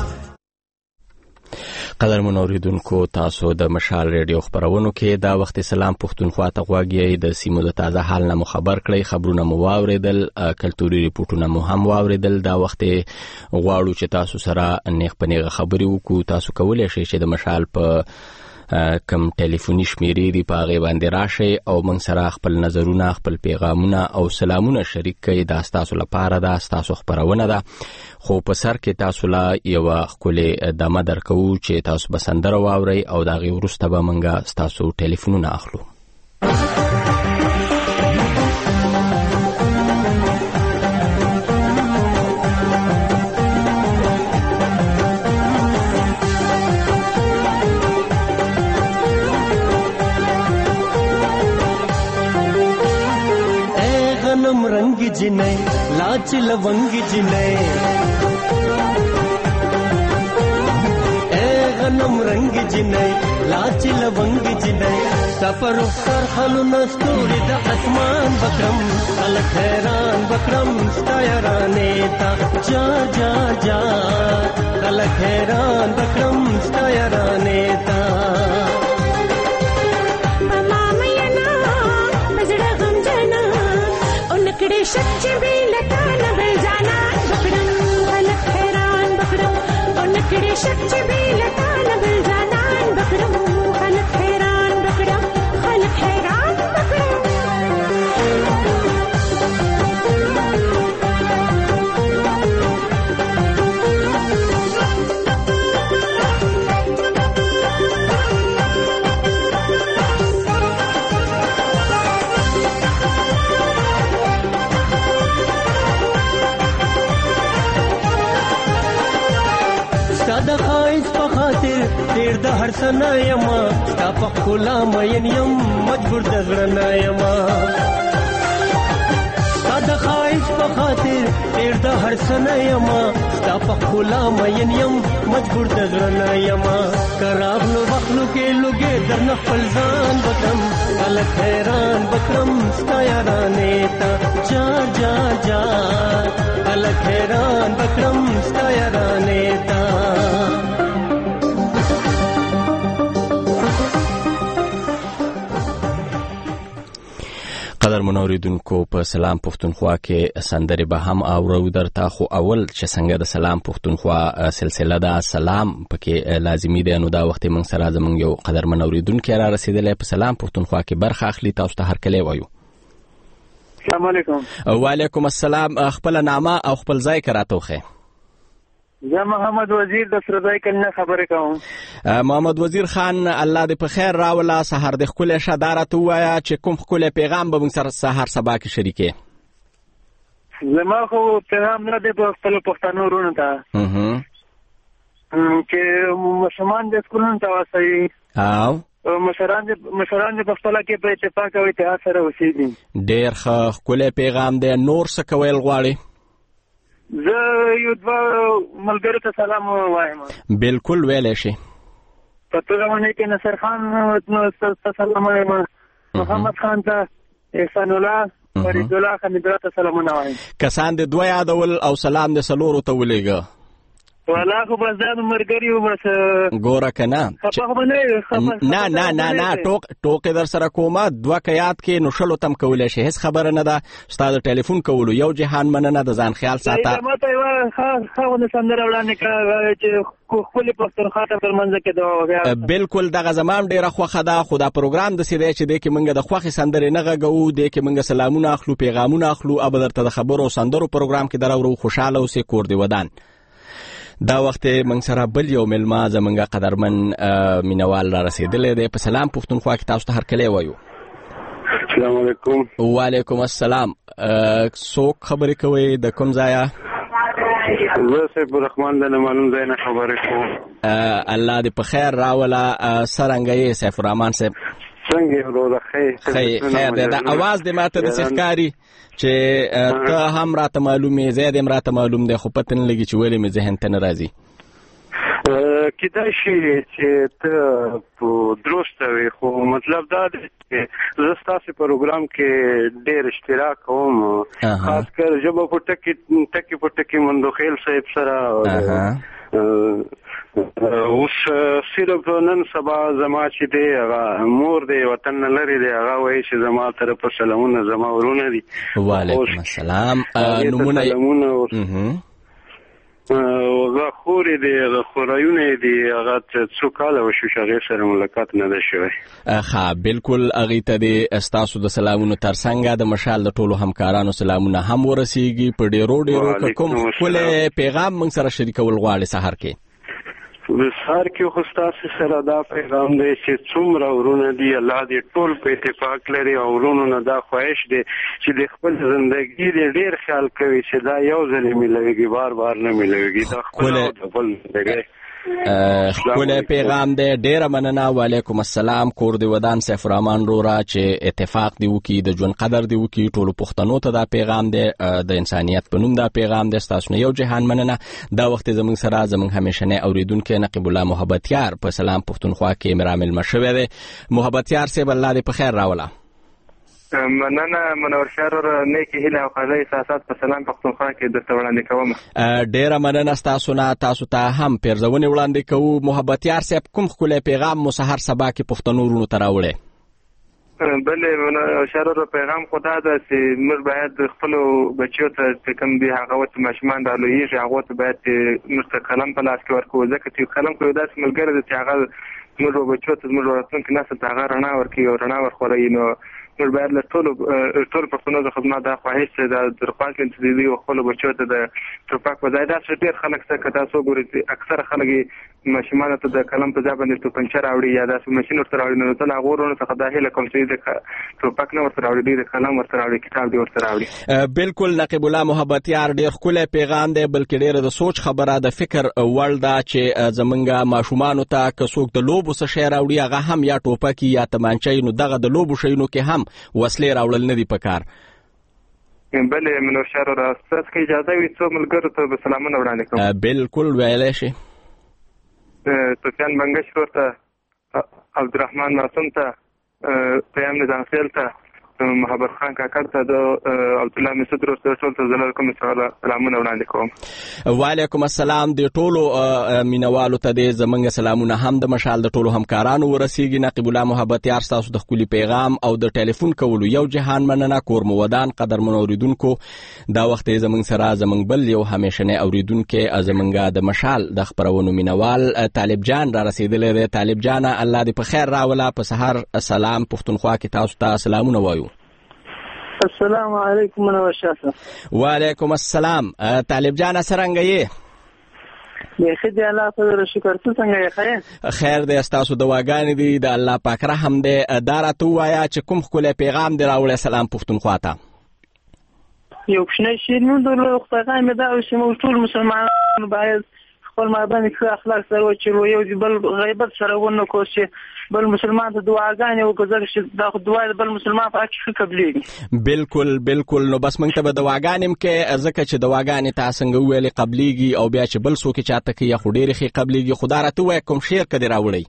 قدرمن اوریدونکو، تاسو د مشال ریډیو خبرونو کې دا وخت سلام پښتونخوا ته غواړئ. د سیمو د تازه حال نه خبر کړئ، خبرونه مو واوریدل، کلتوري ریپورتونه مو هم واوریدل. دا وخت غواړو چې تاسو سره نیغ په نیغه خبرې وکړو. تاسو کولی شئ چې د مشال په کم ټلیفوني شمیرې دی په هغې باندې راشئ او موږ سره خپل نظرونه، خپل پیغامونه او سلامونه شریک کړئ. دا ستاسو لپاره ده، ستاسو خبرونه ده. خو په سر کې تاسو لا یوه ښکلې دمه درکوو چې تاسو به سندره واورئ او د هغې وروسته به موږ ستاسو ټلیفونونه اخلو. रंग जिने लाच लवंग जिने ए गनम रंग जिने लाच लवंग जिने सफर कर हलु नस्तूरी द आसमान बकरम अलग हैरान बकरम स्तायराने ता जा जा जा अलग हैरान बकरम स्तायराने ता नकड़े सच भी लता न बल जाना बकरम खलक हैरान बकरम और नकड़े सच भी लता न बल जाना बकरम खलक हैरान बकरम खलक हैरान बकरम. د خایس په خاطر ډېر د هر څه نه یمه ستا په ښکلا مین یم مجبور د زړه نه یمه ستا د خایس په خاطر ډېر د هر څه نه یمه ستا په ښکلا مین یم مجبور د زړه نه یمه که راغلو بخلو کې لوګې درنه خپل ځان بکرم خلک حیران بکرم ستا یارانې ته جا جا جا خلک حیران بکرم ستا یارانې ته. قدرمن اوریدونکو، په سلام پښتونخوا کې سندرې به هم اورو درته. خو اول چې څنګه د سلام پښتونخوا سلسله ده، سلام پکې لازمي دی. نو دا وخت موږ سره زموږ یو قدرمن اوریدونکی را رسیدلی په سلام پښتونخوا کې برخه اخلي. تاسو ته هرکلی وایو. السلام علیکم. وعلیکم السلام. خپل نامه او خپل ځای که راته وښیئ. زه محمد وزیر د سرځای کلنه خبرې کوم. محمد وزیر خان، الله دې په خیر راوله. سهار دې ښکلی شه. دا راته ووایه چې کوم ښکلی پیغام به موږ سره سهار سبا کې شریکې. زما خو پیغام نه دی په خپلو پښتنو وروڼو ته چې ماشومان د سکولونو ته واستوي او مشران دې په خپله کې په اتفاق او اتحاد سره اوسېږي. ډېر ښه ښکلی پیغام دی. نور څه کویل غواړې؟ زه یو دوه ملګرو ته سلام وایم. بالکل ویلی شي. په توګه باندې کې نصر خان ته سلام وایم، محمد خان ته، احسان الله، فرید الله، حمید الله ته سلامونه وایم. کسان دې دوه یادول او سلام دې څلورو ته ولېږه. والله خو بس دا ملګري وو بس. ګوره که نه نه نه نه نه ټوکې در سره کومه. دوه که یاد کې نو شلو تم کولی شي. هېڅ خبره نه ده. ستا د ټلیفون کولو یو جهان مننه. د ځان خیال ساته. ما ته یوه ښه غوندې سندره وړاندې کړه چې خپلې پښتونخوا ته پر منځ کې دوا. بالکل دغه زما هم ډېره خوښه ده. خو دا پروګرام داسې دی چې دې کې موږ د خوښې سندرې نه غږوو. دې کې موږ سلامونه اخلو، پیغامونه اخلو. او به درته د خبرو او سندرو پروګرام کې دراوړو. خوشحاله اوسې، کور دې ودان. دا وخت موږ سره بل یو ملما زمونږ قدرمن مینوال را رسیدلی دی. په سلام پښتونخوا کې تاسو ته هرکلی وایو. السلام علیکم. وعلیکم السلام. څوک خبرې کوئ د کوم ځایه؟ زه سیف الرحمن د معلوم ځای نه خبرې کوم. الله دې په خیر راوله. څرنګه یې سیف الرحمن صاحب؟ څنګه یې وروره؟ خیر خیر دی. دا اواز دې ماته داسې ښکاري چې ته هم راته معلوم یې، زه هم راته معلوم دی، خو پته نه لګي چې ولې مې ذهن ته نه راځي. کیدای شي چې ته درسته وي، خو مطلب دا دی چې زه ستاسو پروګرام کې ډېر اشتراک کوم، خاص کر ژبه په ټکي ټکي په ټکي مندوخیل صاحب سره. اوس صرف نن سبا زما چې دی هغه مور دی وطن نه لري دی، هغه وایي چې زما طرفه سلامونه زما ورونه دي. وعلیکم السلام. نمونه هغه خورې دی، هغه خورایونه دی، هغه څو کاله وشو چې هغې سره ملاقات نه ده شوی. ښه بالکل هغې ته د ستاسو د سلامونو تر څنګه د مشال د ټولو همکارانو سلامونه هم ورسیږي. په ډېرو ډېرو که کوم ښکلی پیغام موږ سره شریکول غواړې سهار کې؟ سهار کې خو ستاسو سره دا پیغام دی چې څومره ورونه دي، الله دې ټول په اتفاق لري او ورونو نه دا خواهش دی چې د خپل زندګي دې ډېر خیال کوي چې دا یو ځل میلویږي، بار بار نه میلویږي، دا خپل او د بل زندګي. ښکلی پیغام دی، ډېره مننه. وعلیکم السلام. کور دې ودان سیف الرحمن روره چې اتفاق دې وکړي، د ژوند قدر دې وکړي. ټولو پښتنو ته دا پیغام دی، د انسانیت په نوم دا پیغام دی. ستاسو نه یو جهان مننه. دا وخت زموږ سره زموږ همیشنی اوریدونکی نقیب الله محبتیار په سلام پښتونخوا کې مرامل مشوي دی. محبتیار صاحب الله دې په خیر راوله. مننه منور شهر نیکی هیله او خالي احساسات په سلام پښتونخوا کې درته وړاندې کوم. ډېره مننه ستاسو نه. تاسو ته هم پیرزونې وړاندې کوو. محبتیار صاحب کوم ښکلی پیغام مو سهار سبا کې پښتنو وروڼو ته راوړی؟ بلې منور شهر پیغام خو دا ده چې موږ باید خپلو بچیو ته چې کوم دي هغه وخت ماشومان رالویېږي هغو ته باید موږ ته قلم په لاس کې ورکوو، ځکه چې قلم خو یو داسې ملګری دی چې هغه زموږ بچیو ته زموږ راتلونکي نسل ته هغه رڼا ورکوي او رڼا ورخوروي. نو موږ باید له ټولو ټولو پښتنو څخه زما دا خواهش دی، دا درخواست دی چې دوی خپلو بچیو ته د ټوپک په ځای داسې ډېر خلک شته که تاسو وګورئ چې اکثره خلک یې ماشومانو ته د قلم په ځای باندې توپنچه راوړي یا داسې ماشین ورته راوړي. نو زه له هغو وروڼو څخه دا هیله کوم چې د ټوپک نه ورته راوړي، دوی د قلم ورته راوړي، کتاب دې ورته راوړي. بالکل نقیب الله محبتیار ډېر ښکلی پیغام دی، بلکې ډېره د سوچ خبره د فکر وړ ده چې زمونږ ماشومانو ته که څوک د لوبو څه شی راوړي هغه هم یا ټوپک یا تمانچه، نو دغه د لوبو شیونو کې هم وسلې راوړل نه دي پکار. بلې منور شهر ستاسو که اجازه وي څو ملګرو ته به سلامونه وړاندې کوم. بالکل ویلی شي. سفیان بنګش ورته، عبدالرحمن معصوم ته، پیام نظام خیل ته، محبت خان کاکړ ته، د عبدالله مسعود ورته ټول ته زه کوم سلامونه وړاندې کوم. وعلیکم السلام. د ټولو مینوالو ته دې زمونږ سلامونه هم د مشال د ټولو همکارانو ورسیږي. نقیب الله محبتیار ستاسو د ښکلي پیغام او د ټلیفون کولو یو جهان مننه. کور مو ودان قدرمن اوریدونکو، دا وخت یې زمونږ سره زمونږ بل یو همیشنی اوریدونکی زمونږ د مشال د خپرونو مینوال طالب جان را رسیدلی دی. طالب جان الله دې په خیر راوله. په سهار سلام پښتونخوا کې تاسو ته سلامونه وایو. السلام علیکم منور شاه. وعلیکم السلام. طالب جان څرنګه یې؟ بیخي دی الله په شکر. ته څنګه یې؟ خیر خیر دی. ستاسو دعاګانې دي، د الله پاک رحم دی. دا راته ووایه چې کوم ښکلی پیغام دې راوړی سلام پښتونخوا ته؟ یو کوچنی شعر مې درلود، خدای مې دا وایي چې موږ ټول مسلمانان باید خپل مابین ښه اخلاق سره وچلو، یو بل غیبت سره ونه کړو، چې بل مسلمان ته دعاګانې وکړو، ځکه چې دا دعا د بل مسلمان په حق کې ښه قبلېږي. بالکل بالکل. نو بس موږ ته به دعاګانې هم کوې، ځکه چې دعاګانې تا څنګه وویلې قبلېږي او بیا چې بل څوک یې چاته کوي خو ډېرې ښې قبلېږي. خو دا راته ووایه کوم شعر که دې راوړی؟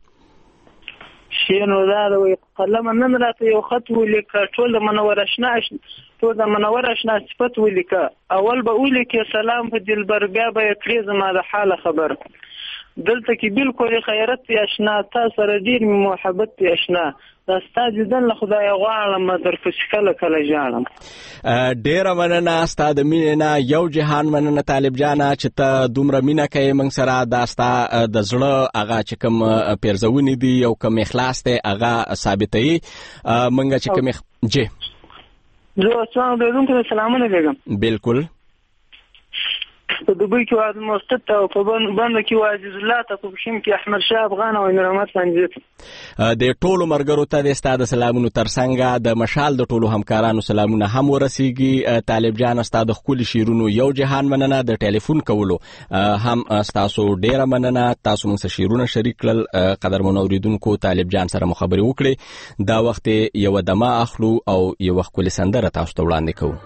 شعر نو دا دی، قلمه نن راته یو خط ولیکه، ټول د منور اشنا ټول د منور اشنا صفت ولیکه، اول به ولیکې سلام په دلبر، بیا به یې کړې زما د حاله خبر. دلته کې بالکل خیرت دی اشنا، تا سره ډېر مې محبت دی اشنا، دا ستا دیدن له خدایه غواړم، درپسې کله کله ژاړم. ډېره مننه ستا د مینې نه یو جهان مننه طالب جانه چې ته دومره مینه کوې موږ سره. دا ستا د زړه هغه چې کوم پیرزونې دي او کوم اخلاص دی هغه ثابتوي. موږ چې کوم جې زه اسلام علیکم ته سلامونه لګم. بالکل. په دوبۍ کې واد مسجد ته او په بند کې عزیز الله ته په شیم کې احمد شاه افغان او امیر احمد خانزید د ټولو مرګرو ته د استاد سلامونو ترڅنګ د مشال د ټولو همکارانو سلامونه هم ورسیږي. طالب جان استاد خپل شیرونو یو جهان مننه د ټلیفون کولو هم تاسو ډیره مننه. تاسو موږ شیرونه شریک کړل. قدرمن اوریدونکو طالب جان سره مخابره وکړي. دا وخت یو دمه اخلو او یو خپل سندره تاسو ته وړاندې کوو.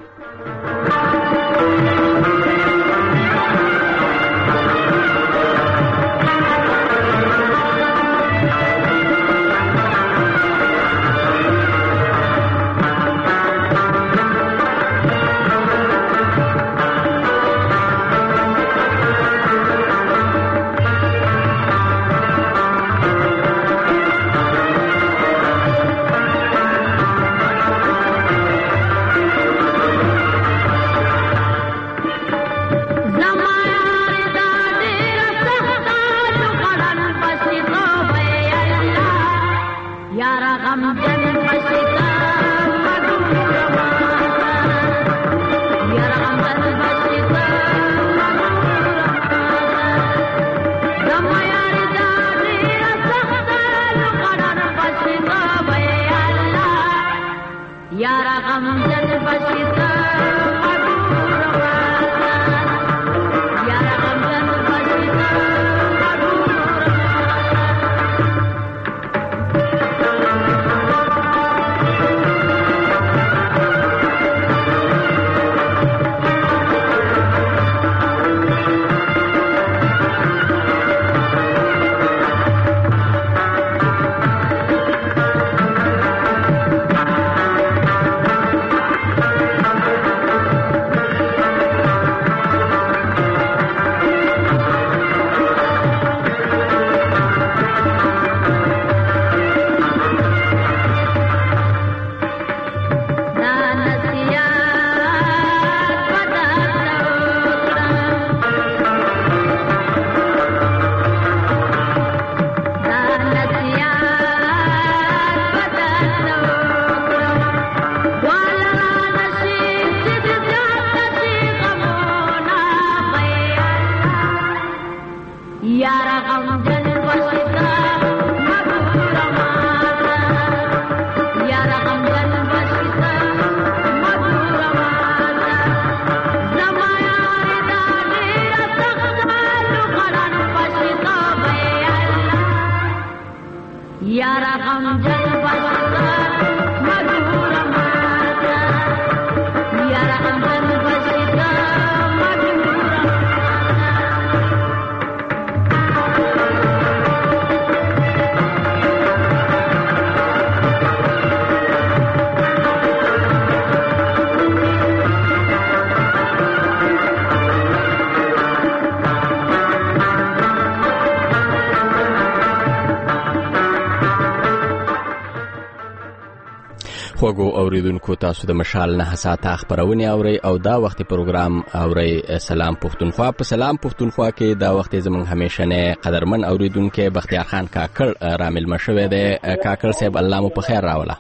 خوږو اوریدونکو تاسو د مشال نه ساعته خبرونه اوري او دا وخت پروګرام اوري سلام پښتونخوا. په سلام پښتونخوا کې دا وخت زمونږ همیشه نه قدرمن اوریدونکو بختیار خان کاکړ رامل مشوي دی. کاکړ صاحب الله مو په خیر راولا.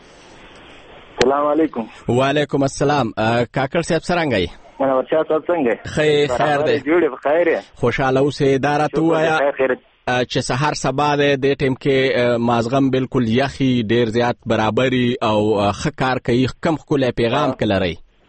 السلام علیکم. وعلیکم السلام. کاکړ صاحب څنګه یې؟ منور شاه صاحب څنګه؟ خیر خیر دی. جوړ په خیر. خوشاله اوسې. اداره تو وایا چې سحر سبا د ټیم کې مازغم بالکل یخي ډیر زیات برابرۍ او خکار کوي. کم خپل پیغام کلري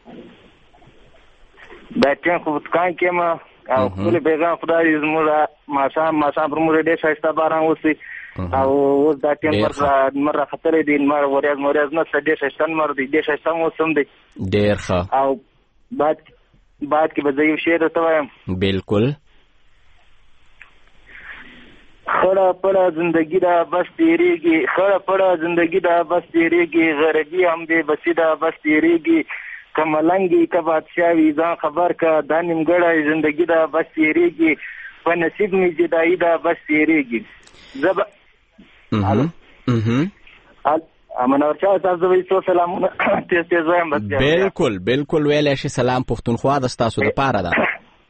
دا ټیم خو ځکان کې ما او خپل پیغام خدای زموږه ماشا ماشا پر موږ ډیر شایسته باران وسی او اوس دا ټیم پر مره خطر دي مر وریاض مریاض نه سړي شایسته مر دي ډیر شایسته موسم دی ډیر ښه. او بعد بعد کې به یو شعر ته وایم. بالکل. خړه پړه زندگی دا بس تیریږي خړه پړه زندگی دا بس تیریږي غریبي هم دې بسی دا بس تیریږي کملنګي کا بادشاہ وی ځان خبر کا د نیمګړی زندگی دا بس تیریږي په نصیب می جدائی دا بس تیریږي زب اها منور شاه تاسو وی سو سلامونه تیز تیز وایم بس. بالکل بالکل ویل شي سلام پښتونخوا د تاسو د پاره ده.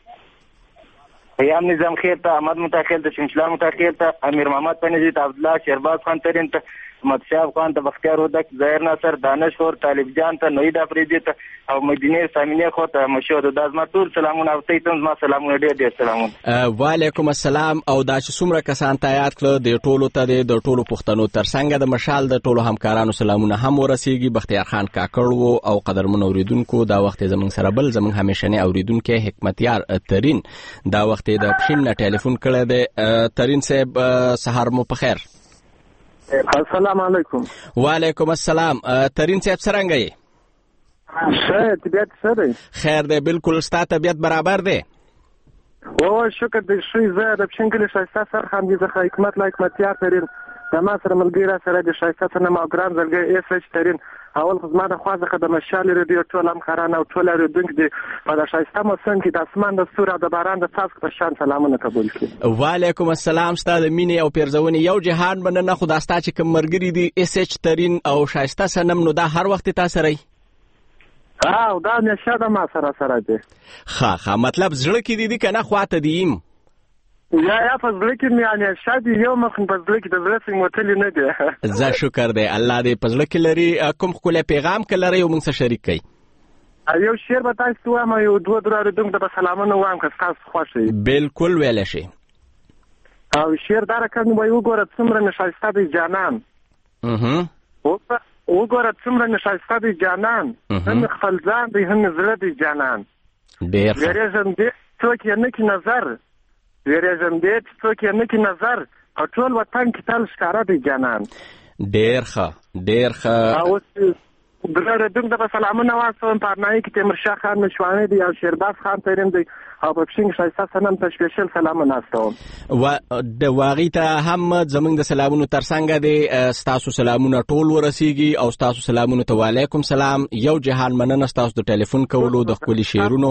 ایام نظام خیر ته احمد متاخر ته شمشلا متاخر ته امیر محمد پنځي ته عبد الله شهباز خان ترين ته مدشاب خان ته بختیار هودک ظاهر ناصر دانش خور طالب جان ته نوید افریدي ته او مدینه سامینه خو ته مشهور د ازما ټول سلامونه او ته تم زما سلامونه ډیر ډیر سلامونه. وعلیکم السلام. او دا چې څومره کسان ته یاد کړ د ټولو ته د ټولو پښتنو ترڅنګ د مشال د ټولو همکارانو سلامونه هم ورسیږي. بختیار خان کاکړ وو او قدرمن اوریدونکو دا وخت زمون سره بل زمون همیشنی اوریدونکو حکمتیار ترین دا وخت د پښین نه ټلیفون کړی دی. ترین صاحب سحر مو په خیر. السلام علیکم. وعلیکم السلام. ترین صاحب څنګه یې؟ ښه طبیعت ښه دی. خیر دی بالکل. ستا طبیعت برابر دی؟ او شکر دی ښه. زه د پښین کلي ښایسته سرخم دي څخه حکمت لا حکمتیار ترین د ما سره ملګري را سره د ښایسته صنم او ګران زړګی ایس ایچ ترین. اول خو زما د خوا څخه د مشال ریډیو ټول همکاران او ټول اورېدونکي دي په د ښایسته موسم کې د اسمان د ستورو او د باران د څاڅکو په شان سلامونه قبول کړي. وعلیکم السلام. ستا د مینې او پیرزونې یو جهان مننه. خو دا ستا چې کوم ملګري دي ایس ایچ ترین او ښایسته صنم نو دا هر وخت تا سره یي؟ او دا نشه د ما سره سره دی. ښه ښه مطلب زړه کې دي دي که نه خواته دي یم؟ یا یا په زړه کې مې یعنې شادي یو مخ په زړه کې د زړه څنګه وتلي نه دی. زه شکر دی الله دې په زړه کې لري. کوم ښکلی پیغام که لرئ او موږ سره شریک کړئ؟ یو شعر به تاسو ته وایم، یو دوه درې اورېدونکو ته به سلامونه وایم که ستاسو خوښ وي. بالکل ویلی شي. او شعر دا رقم وایي وګوره څومره مې ښایسته دی جانان، وګوره څومره مې ښایسته دی جانان، هم مې خپل ځان دی هم مې زړه دی جانان. ډېر ښه. ویرېږم دې څوک یې نه کړي نظر، ویرېږم دې چې څوک یې نه کړي نظر، او ټول وطن کې تل ښکاره دی جانان. ډېر ښه ډېر ښه. اوس درې اورېدونکو ته به سلامونه واستوم. په ارنایي کې تیمورشاه خان مشوانی دی او شیرباز خان ترین دی او په پښین ښایسته صنم ته سپیشل سلامونه واستوم. د واغې ته هم زموږ د سلامونو ترڅنګ دی ستاسو سلامونه ټول ورسیږي او ستاسو سلامونو ته وعلیکم سلام. یو جهان مننه ستاسو د ټلیفون کولو د ښکلي شعرونو.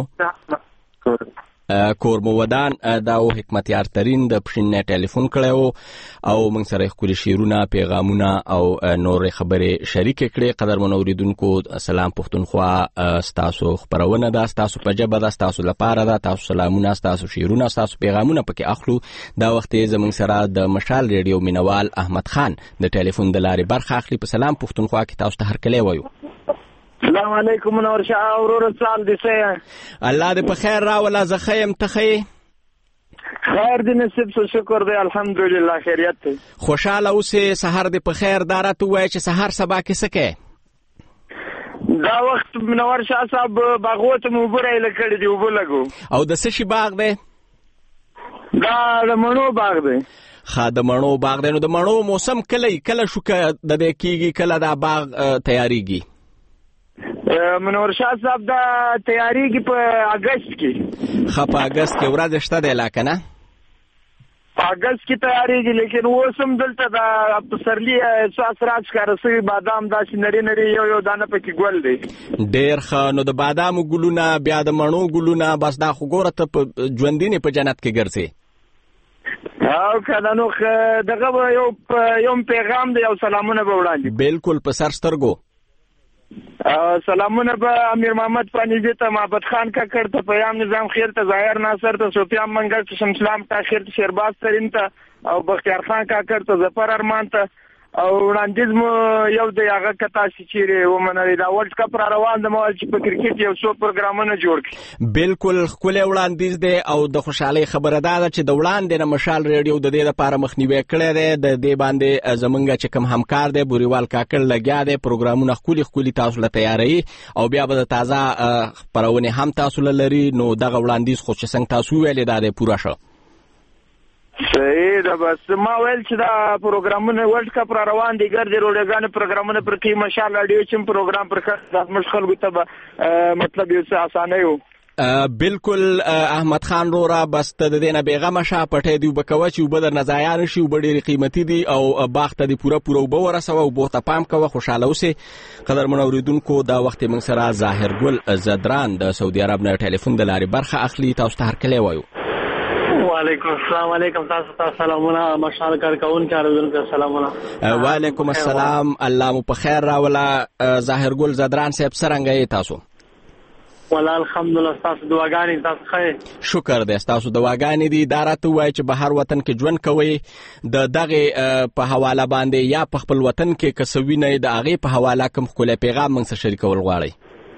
کور مو ودان دا او حکمتیار ترین د پښین نه ټلیفون کړی و او موږ سره ښکلي شعرونه پیغامونه او نورې خبرې شریکې کړې. قدرمن اوریدونکو سلام پښتونخوا ستاسو خپرونه ده، ستاسو په ژبه ده، ستاسو لپاره ده. تاسو سلامونه ستاسو شعرونه ستاسو پیغامونه پکې اخلو. دا وخت زموږ سره د مشال ریډیو مینوال احمد خان د ټلیفون د لارې برخه اخلي. په سلام پښتونخوا کې تاسو ته هرکلی وایو. السلام علیکم نور شاه ورور سال دې سه الله دې په خیر راولا. زه ښه یم، ته ښه یې؟ خیر دې نصیب سو شکر دې الحمدلله خیریت دی. خوشاله اوسې. سحر دې په خیر. دا راته ووایه چې سحر سبا کې څه کوې؟ دا وخت منور شاه صاحب باغو ته مو اوبه رایله کړي دي، اوبه لګو. او د څه شي باغ دی؟ دا د مڼو باغ دی. ښه د مڼو باغ دی. نو د مڼو موسم کله کله شو که د دې کېږي کله دا باغ تیاریږي؟ منور شاه صاحب دا تیاریږي په اگست کې. ښه په اگست کې ورځ شته دی لا که نه؟ په اگست کې تیاریږي، لیکن اوس هم دلته د پسرلي احساس راښکاره شوي بادام داسې نري نري یو یو دانه پکې ګل دی. ډېر ښه. نو د بادامو ګلونه بیا د مڼو ګلونه بس دا خو ګوره ته په ژوندینې په جنت کې ګرځې. او کنه نو دغه یو یو پیغام دی او سلامونه به وړاندې. بالکل په سر سترګو. سلامونه به امیر محمد پانیزی ته، محمد خان کاکړ ته، پیام نظام خیر ته، ظاهر ناصر ته، سفیان منګل ته، شمسلام تاخیر ته، شیرباز ترین ته او بختیار خان کاکړ ته، ظفر ارمان ته او وړاندیز مو یو دی هغه که تاسې چیرې ومنئ دا ورلډ کپ را روان ده مول چې په کرکټ یو څو پروګرامونه جوړ کړي. بالکل ښکلی وړاندیز دی او د خوشحالۍ خبره دا ده چې د وړاندې نه مشال ریډیو د دې لپاره مخنیوی کړی دی. د دې باندې زمونږ چې کوم همکار دی بوریوال کاکړ لګیا دی، پروګرامونه ښکلي ښکلي تاسو له تیاروي او بیا به د تازه خپرونې هم تاسو له لري. نو دغه وړاندیز خو چې څنګه تاسو ویلې دا دی پوره شه. صحیح ده. بس ما ویل چې دا پروګرامونه ورلډ کپ را روان دي، ګرځي روډیګانې پروګرامونه پر کې مشال راډیو چې پروګرام پر کړ د خلکو ته مطلب یو څه اسانه یو. بالکل احمد خان رورا بس ته د دې نه بېغمه شه، پټۍ دې اوبه کوه چې اوبه درنه ضایع نه شي. اوبه ډېرې قیمتي دي او باغ ته دې پوره پوره اوبه ورسوه، اوبو ته پام کوه، خوشحاله اوسې. قدرمن اورېدونکو دا وخت موږ سره ظاهر ګل زدران د سعودي عرب نه ټلیفون د لارې برخه اخلي. تاسو ته هرکلی وایو. وعلیکم السلام. علیکم تاسو ته سلامونه. مشال کارکونکو اورېدونکو سلامونه. وعلیکم السلام. الله مو په خیر راوله. ظاهر ګل زدران صاحب څرنګه یې تاسو؟ ولا الحمدلله تاسو دعاګانې تاسو ښه شکر دی تاسو دعاګانې دي دا راته وایي چې بهر وطن کې ژوند کوئ د دغه په حواله باندې یا په خپل وطن کې که څه وینئ د هغې په حواله کوم ښکلی پیغام موږ سره شریکول غواړئ؟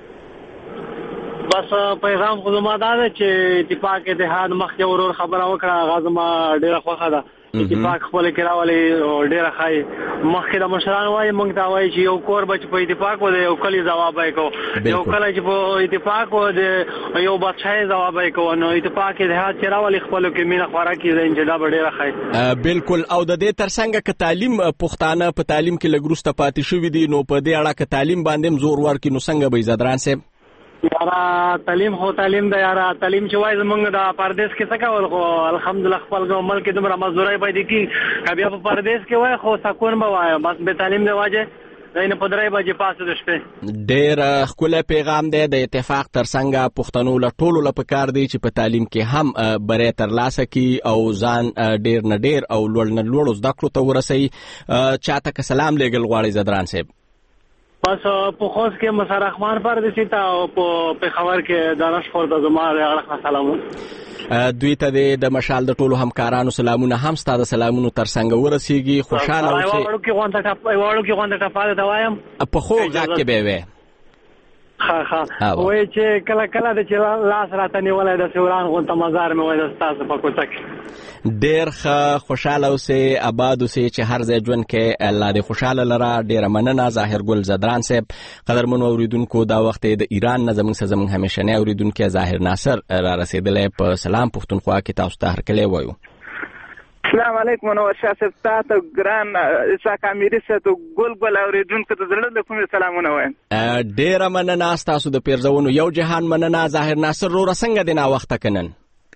بس پیغام خو زما دا ده چې اتفاق اتحاد مخکې ورور خبره وکړه هغه زما ډېره خوښه ده اتفاق خپل کې راولي ډېره ښایي مخکې د مشران وایي موږ ته وایي چې یو کور به چې په اتفاق و د یو کلي ځواب یې کوو یو کله چې په اتفاق و د یو بادشاهۍ ځواب یې کوو نو اتفاق اتحاد چې راولي خپلو کې مینه خوره کړي چې دا به ډېره ښایي. بالکل او د دې تر څنګ که تعلیم پښتانه په تعلیم کې لږ وروسته پاتې شوي دي نو په دې اړه که تعلیم باندې هم زور ورکړي نو څنګه به عزتران صاحب؟ یاره تعلیم خو تعلیم ده یاره تعلیم چې وایي زمونږ د پردیس کې څه کول خو الحمدلله خپل ملک کې دومره مزدورۍ پیدا کړي که بیا په پردیس کې وایي خو سکون به وایه بس بې تعلیم دی واجه دینه په درې بجې پاسه د شپې. ډېر ښکلی پیغام دی د اتفاق تر څنګه پښتنو له ټولو له پکار دی چې په تعلیم کې هم بری ترلاسه کړي او ځان ډېر نه ډېر او لوړ نه لوړو زده کړو ته ورسوي. چاته که سلام لیږل غواړئ زدران صاحب؟ بس په خوست کې مسر رحمان پردیسي ته او په پېښور کې دانش خور د زما د اړخ سلامونه دوی ته د مشال د ټولو همکارانو سلامونه هم ستا د سلامونو تر څنګه ورسیږي. خوشحاله اوسئ. یوه وړوکې غونډه ټپه ده وایم په خوږ غږ کې به وې ښه ښه وایي چې کله کله د چې لاس راته نیولی د سوران غونته مزار مې وایي د ستاسو په کوڅه کې. ډېر ښه خوشحاله اوسئ آباد اوسئ چې هر ځای ژوند کې الله دې خوشحاله لره. ډېره مننه ظاهر ګل زدران صاحب. قدرمنو اوریدونکو دا وخت د ایران نه زموږ سره زموږ همیشنی اوریدونکی ظاهر ناصر را رسېدلی په سلام پښتونخوا کې تاسو ته هرکلی وایو. السلام علیکم نو شاسف تاسو ګران اسحاق امیری ستو ګل ګل اوریدونکو ته زړه له کومې سلامونه وایم. ډېره مننه تاسو د پیرزونو یو جهان مننه. ظاهر ناصر رو څنګه دی ناوخته کنن؟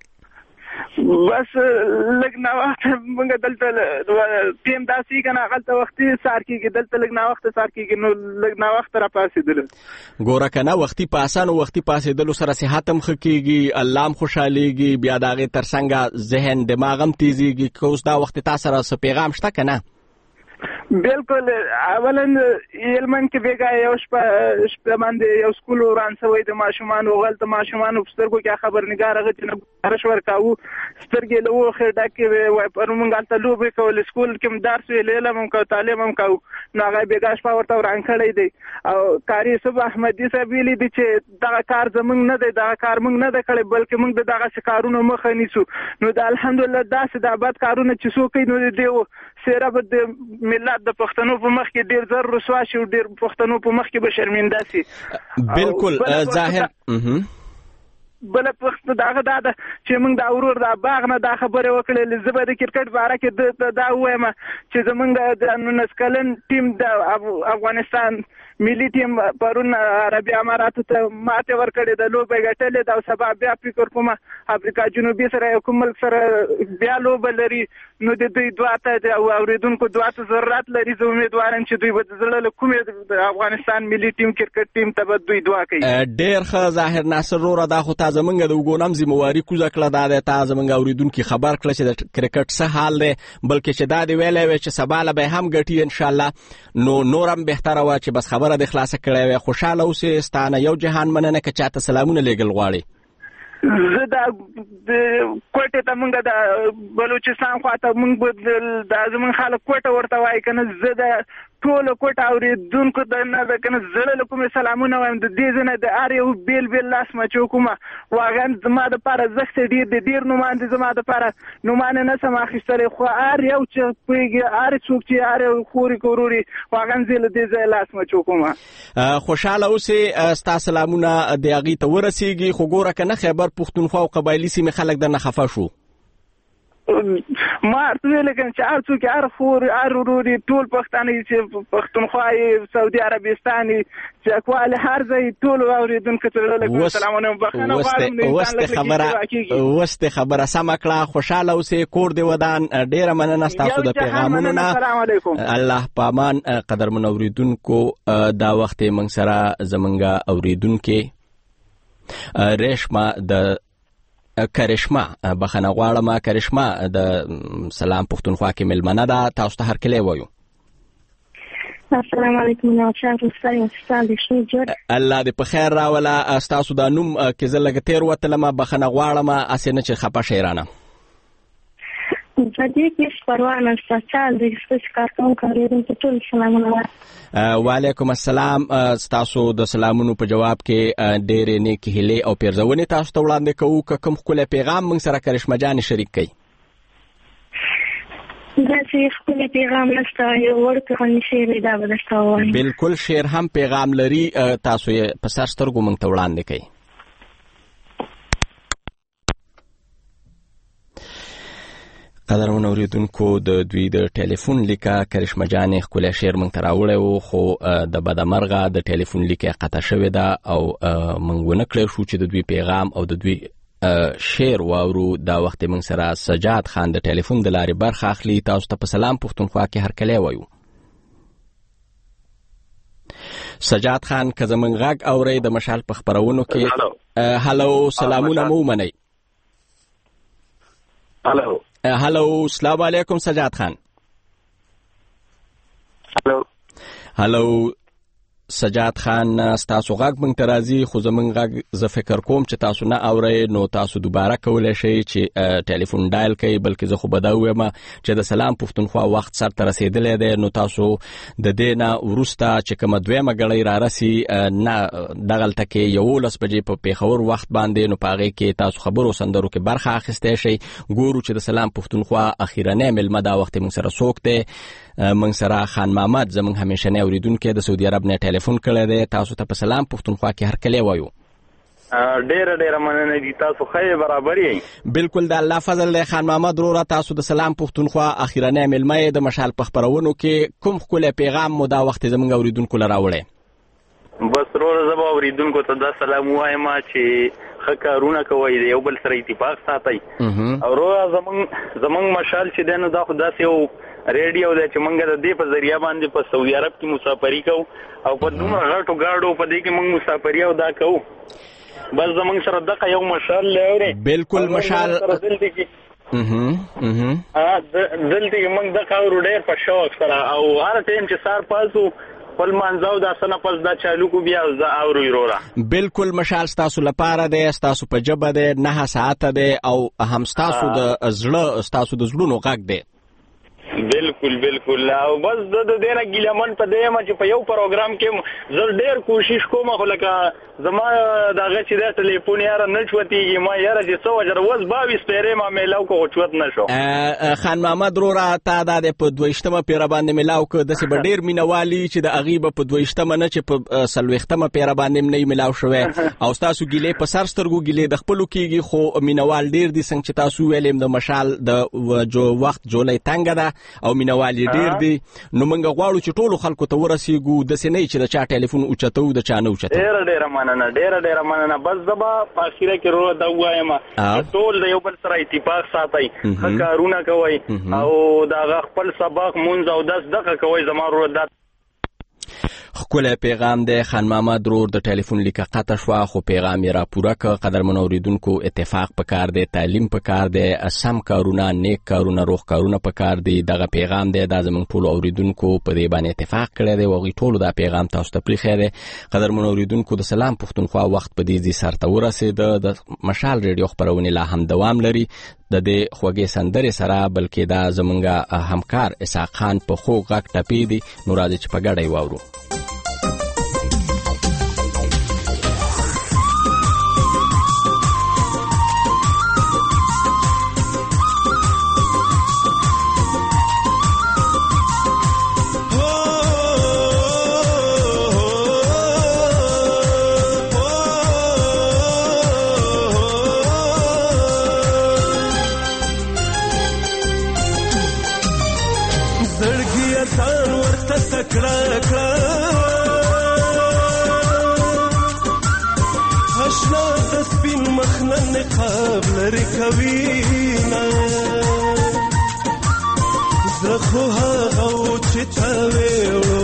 بس لږ ناوخته موږ دلته ټیم داسې کنه هغلته وختي سار کېږي دلته لږ ناوخته سار کېږي نو لږ ناوخته را پاسېدلو. ګوره که نه وختي پاسه نو وختي پاسېدلو سره صحت هم ښه کېږي الله هم خوشحالېږي بیا د هغې تر څنګه ذهن دماغ هم تیزېږي که اوس دا وخت تا سره څه پیغام شته که نه؟ بالکل اولا هلمند کې بېګا یو شپه شپه باندې یو سکول وران شوی د ماشومانو هغلته ماشومانو په سترګو کې خبرنګار هغه چې ګزارش ورکاوه سترګې له اوښې ډکې وې وایي پرون موږ هلته لوبې کولې سکول کې هم درس ویل علم هم کوو تعلیم هم کوو نو هغه بېګا شپه ورته وران کړی دی او قاري یوسف احمدي صاحب ویلي دي چې دغه کار زموږ نه دی دغه کار موږ نه دی کړی بلکې موږ د دغسې کارونو مخه نیسو نو د الحمدلله داسې د بد کارونه چې څوک کوي نو د دې څېره به د ملت د پښتنو په مخ کې ډېر زر رسوا شي او ډېر پښتنو په مخ کې به شرمنده شي. بالکل ظاهر بله پښتو دغه دا ده چې موږ د ورور د باغ نه دا خبرې وکړلې زه به د کرکټ باره کې دا ووایم چې زموږ د نولس کلن ټیم د افغانستان ملي ټیم پرون عربي اماراتو ته ماتې ورکړې ده لوبه ګټلې ده او سبا بیا فکر کوم افریقا جنوبي سره یو کوم ملک سره بیا لوبه لري نو د دوی دعا ته او اوریدونکو دعا ته ضرورت لري زه امیدوارم چې دوی به د زړه له کومې د افغانستان ملي ټیم کرکټ ټیم ته به دوی دعا کوي. ډېر ښه ظاهر ناصر وروره دا خو تا زموږ د اوږو نم ذمواري کوزه کړه دا دی تا زموږ اوریدونکي خبر کړه چې د کرکټ څه حال دی بلکې چې دا دې ویلی وی چې سبا له به هم ګټي انشاءالله نو نور هم بهتره وه چې بس خبره دې خلاصه کړی وی. خوشحاله اوسې ستانه یو جهان مننه که چاته سلامونه لیږل غواړي. زه دا کوټې ته موږ د بلوچستان خواته موږ دا زموږ خلک کوټه ورته وایي که نه زه د ټولو کوټه اورېدونکو د نه ده که نه زړه له کومې سلامونه وایم د دې ځای نه د هر یو بېل بېل لاس مچو کومه واقعا زما دپاره زښت ډېر دی ډېر نومان دي زما دپاره نومان یې نه سم اخیستلی خو هر یو چې پوهېږي هر څوک چې هر یو خوري که ورور یې واقعا زه له دې ځایه لاس مچو کومه. خوشحاله اوسې ستا سلامونه د هغې ته ورسېږي خو ګوره که نه خیبر پښتونخوا او قبایلي سیمې خلک درنه خفه شو. ما ورته ویلې که چې هر څوک هر خور هر ورور ټول پښتانه چې پښتونخوا یې سعودي عربستان یې چکوالې هر ځای ټول اورېدونکو ته زړه له کومې سلامونه بخښنه غواړم. اوس دې خبره سمه کړه خوشحاله اوسې کور دې ودان. ډېره مننه ستاسو د پیغامونو نه. الله په امان. قدرمن اورېدونکو دا وخت یې موږ سره زموږ اورېدونکې ریشمه د کرشمه بخنه غواړم کرشمه د سلام پښتونخوا کې مېلمنه ده تاسو ته هرکلی وایو. السلام علیکم نوشان روستای استاد شو جوړ الله دې په خیر راولا. تاسو دا نوم کې زه لږ تیر وتلم بخنه غواړم اسنه چې خپه شیرانه جدي کې پروانه سچال د سپیس کارتون کوي ته ټول سلامونه. وعلیکم السلام. تاسو د سلامونو په جواب کې ډېرې نیکې هیلې او پیرزونې تاسو ته وړاندې کوو. که کوم ښکلی پیغام موږ سره کرشمه جانې شریک کړئ؟ داسې ښکلی پیغام نشته، یو وړوکی خوندي شعر دی، دا به درته ووایم. بلکل شعر هم پیغام لري، تاسو یې په سر سترګو موږ ته وړاندې کړئ. قدرمن اوریدونکو، د دوی د ټلیفون لیکه کرشمه جانې ښکلی شعر موږ ته راوړی و، خو د بدمرغه د ټلیفون لیکه قطع شوې ده او موږ ونه کړی شو چې د دوی پیغام او د دوی شعر واورو. دا وخت موږ سره سجاد خان د ټلیفون د لارې برخه اخلي. تاسو ته په سلام پښتونخوا کې هرکلی وایو. سجاد خان که زموږ غږ اورئ د مشال په خپرونو کې هلو سلامونه مو ومنئ. هلو هلو السلام علیکم سجاد خان. هلو هلو سجاد خان، ستاسو غږ موږ ته راځي، خو زموږ غږ زه فکر کوم چې تاسو نه اورئ، نو تاسو دوباره کولی شئ چې ټلیفون ډایل کړئ. بلکې زه خو به دا ووایم چې د سلام پښتونخوا وخت سر ته رسېدلی دی، نو تاسو د دې نه وروسته چې کومه دویمه ګړۍ رارسي نه دغلته کې یولس بجې په پېښور وخت باندې، نو په هغې کې تاسو خبرو سندرو کې برخه اخیستی شئ. ګورو چې د سلام پښتونخوا اخیرنی مېلمه دا وخت موږ سره څوک دی. موږ سره خان محمد زموږ همیشنی اوریدونکی د سعودي عرب نه ټلیفون کړی دی. تاسو ته په سلام پښتونخوا کې هرکلی وایو. ډیره ډیره مننه دي، تاسو ښه برابر یئ. بلکل د الله فضل دی. خان محمد وروره، تاسو د سلام پښتونخوا اخیرنی مېلمه یې. د مشال په خپرونو کې کوم ښکلی پیغام مو دا وخت زموږ اوریدونکو له راوړی؟ بس وروره زه به اوریدونکو ته دا سلام ووایم چې ښه کارونه کوئ، د یو بل سره اتفاق ساتئ. او وروره زموږ زموږ مشال چې دی نو دا خو داسې یو ریډیو دی چې موږ د دې په ذریعه باندې په سعودي عرب کې مسافري کوو او په دومره غټو ګاډو په دې کې موږ مسافري او دا کوو. بس زموږ سره دغه یو مشال لري. بلکل مشال دلته کې دلته کې موږ دغه اورو ډېر په شوق سره، او هر ټایم چې سار پاسو خپل مانځو دا سنه پس دا چالو کو بیا زه اورو وروره. بلکل مشال ستاسو لپاره دی، ستاسو په ژبه دی، نه ساعته دی او هم ستاسو د زړه ستاسو د زړونو غږ دی. بالکل بالکل. او بس د دې نه ګیلمن په دې ما چې په یو پروګرام کې زه ډېر کوشش کوم، خو لکه زما دغه چې د ټلیفون یاره نه چوتېږي، ما یاره چې څه وجه اوس باویس پیرې ما میلاو کو چوت نه شو. خان محمد وروره، تا دا د په دویشتمه پیره باندې میلاو که داسې به ډېر مینهوالي چې د هغې به په دویشتمه نه چې په څلوېښتمه پیره باندې هم نه میلاو شوی، او ستاسو ګیلې په سر سترګو ګیلې د خپلو کېږي، خو مینهوال ډېر دي. څنګه چې تاسو وویل د مشال د وخت جولۍ تنګه ده او مینوال یې ډېر دي، نو موږ غواړو چې ټولو خلکو ته ورسېږو، داسې نه چې د چا ټلیفون اوچتو د چا نه اوچتو. ډېره ډېره مننه، ډېره ډېره مننه. بس زه به په اخره کې وروره دا ووایم ټول د یو بل سره اتفاق ساتئ، ښه کارونه کوئ او د هغه خپل سبق مونځ او داس دغه کوئ. زما وروره دا ښکلی پیغام دی. خان محمد رور د ټلیفون لیکه قطع شوه، خو پیغام یې را پوره که. قدرمن اوریدونکو، اتفاق پکار دی، تعلیم پکار دی، سم کارونه، نیک کارونه، روغ کارونه پکار دی. دغه پیغام دی، دا زموږ ټولو اوریدونکو په دې باندې اتفاق کړی دی او هغوی ټولو دا پیغام تاسو ته پرېښی دی. قدرمن اوریدونکو، د سلام پښتونخوا وخت په دې ځای سر ته ورسېده. د مشال ریډیو خپرونې لا هم دوام لري د دې خوږې سندرې سره، بلکې دا زموږ همکار اسحاق خان په خوږ غږ ټپې دي. نو راځئ چې په ګډه یې واورو. زخو هغو چې تاویو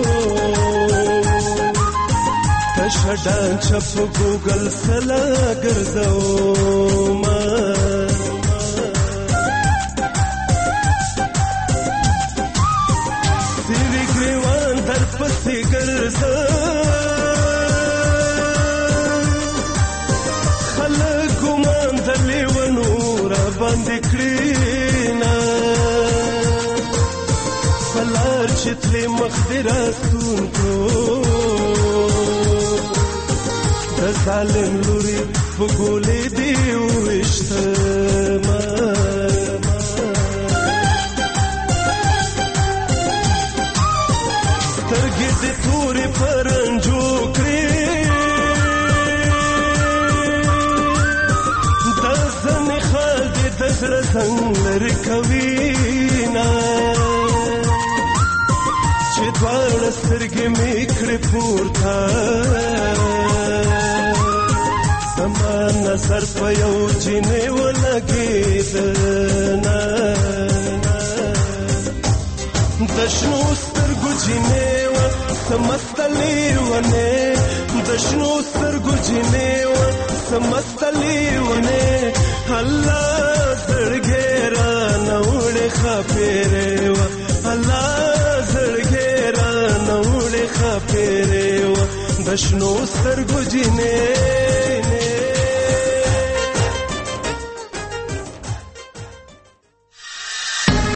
تشهدان چپ گوگل سلا گرزو ما سیوی گریوان در پسې ګرځه خلک ګمان د لیونو را باندې کړي نه په لار چې تلې مخ دې راتلونکو د ظالم لوري په ګولې دې وویشتمه سترګې دې تورې پرنجو کړې دا ځنې خال دې د زړه زنګ لرې کوي نه چې دواړه سترګې مې کړې پورته زما نظر په یو جینۍ ولګېده نه د شنو سترګو جینۍ وه څه مسته لیونې د شنو سترګو جینۍ وه څه مسته لیونې الله زړګی رانه وړې ښاپېرې وه الله زړګی رانه وړې ښاپېرې وه د شنو سترګو جینۍ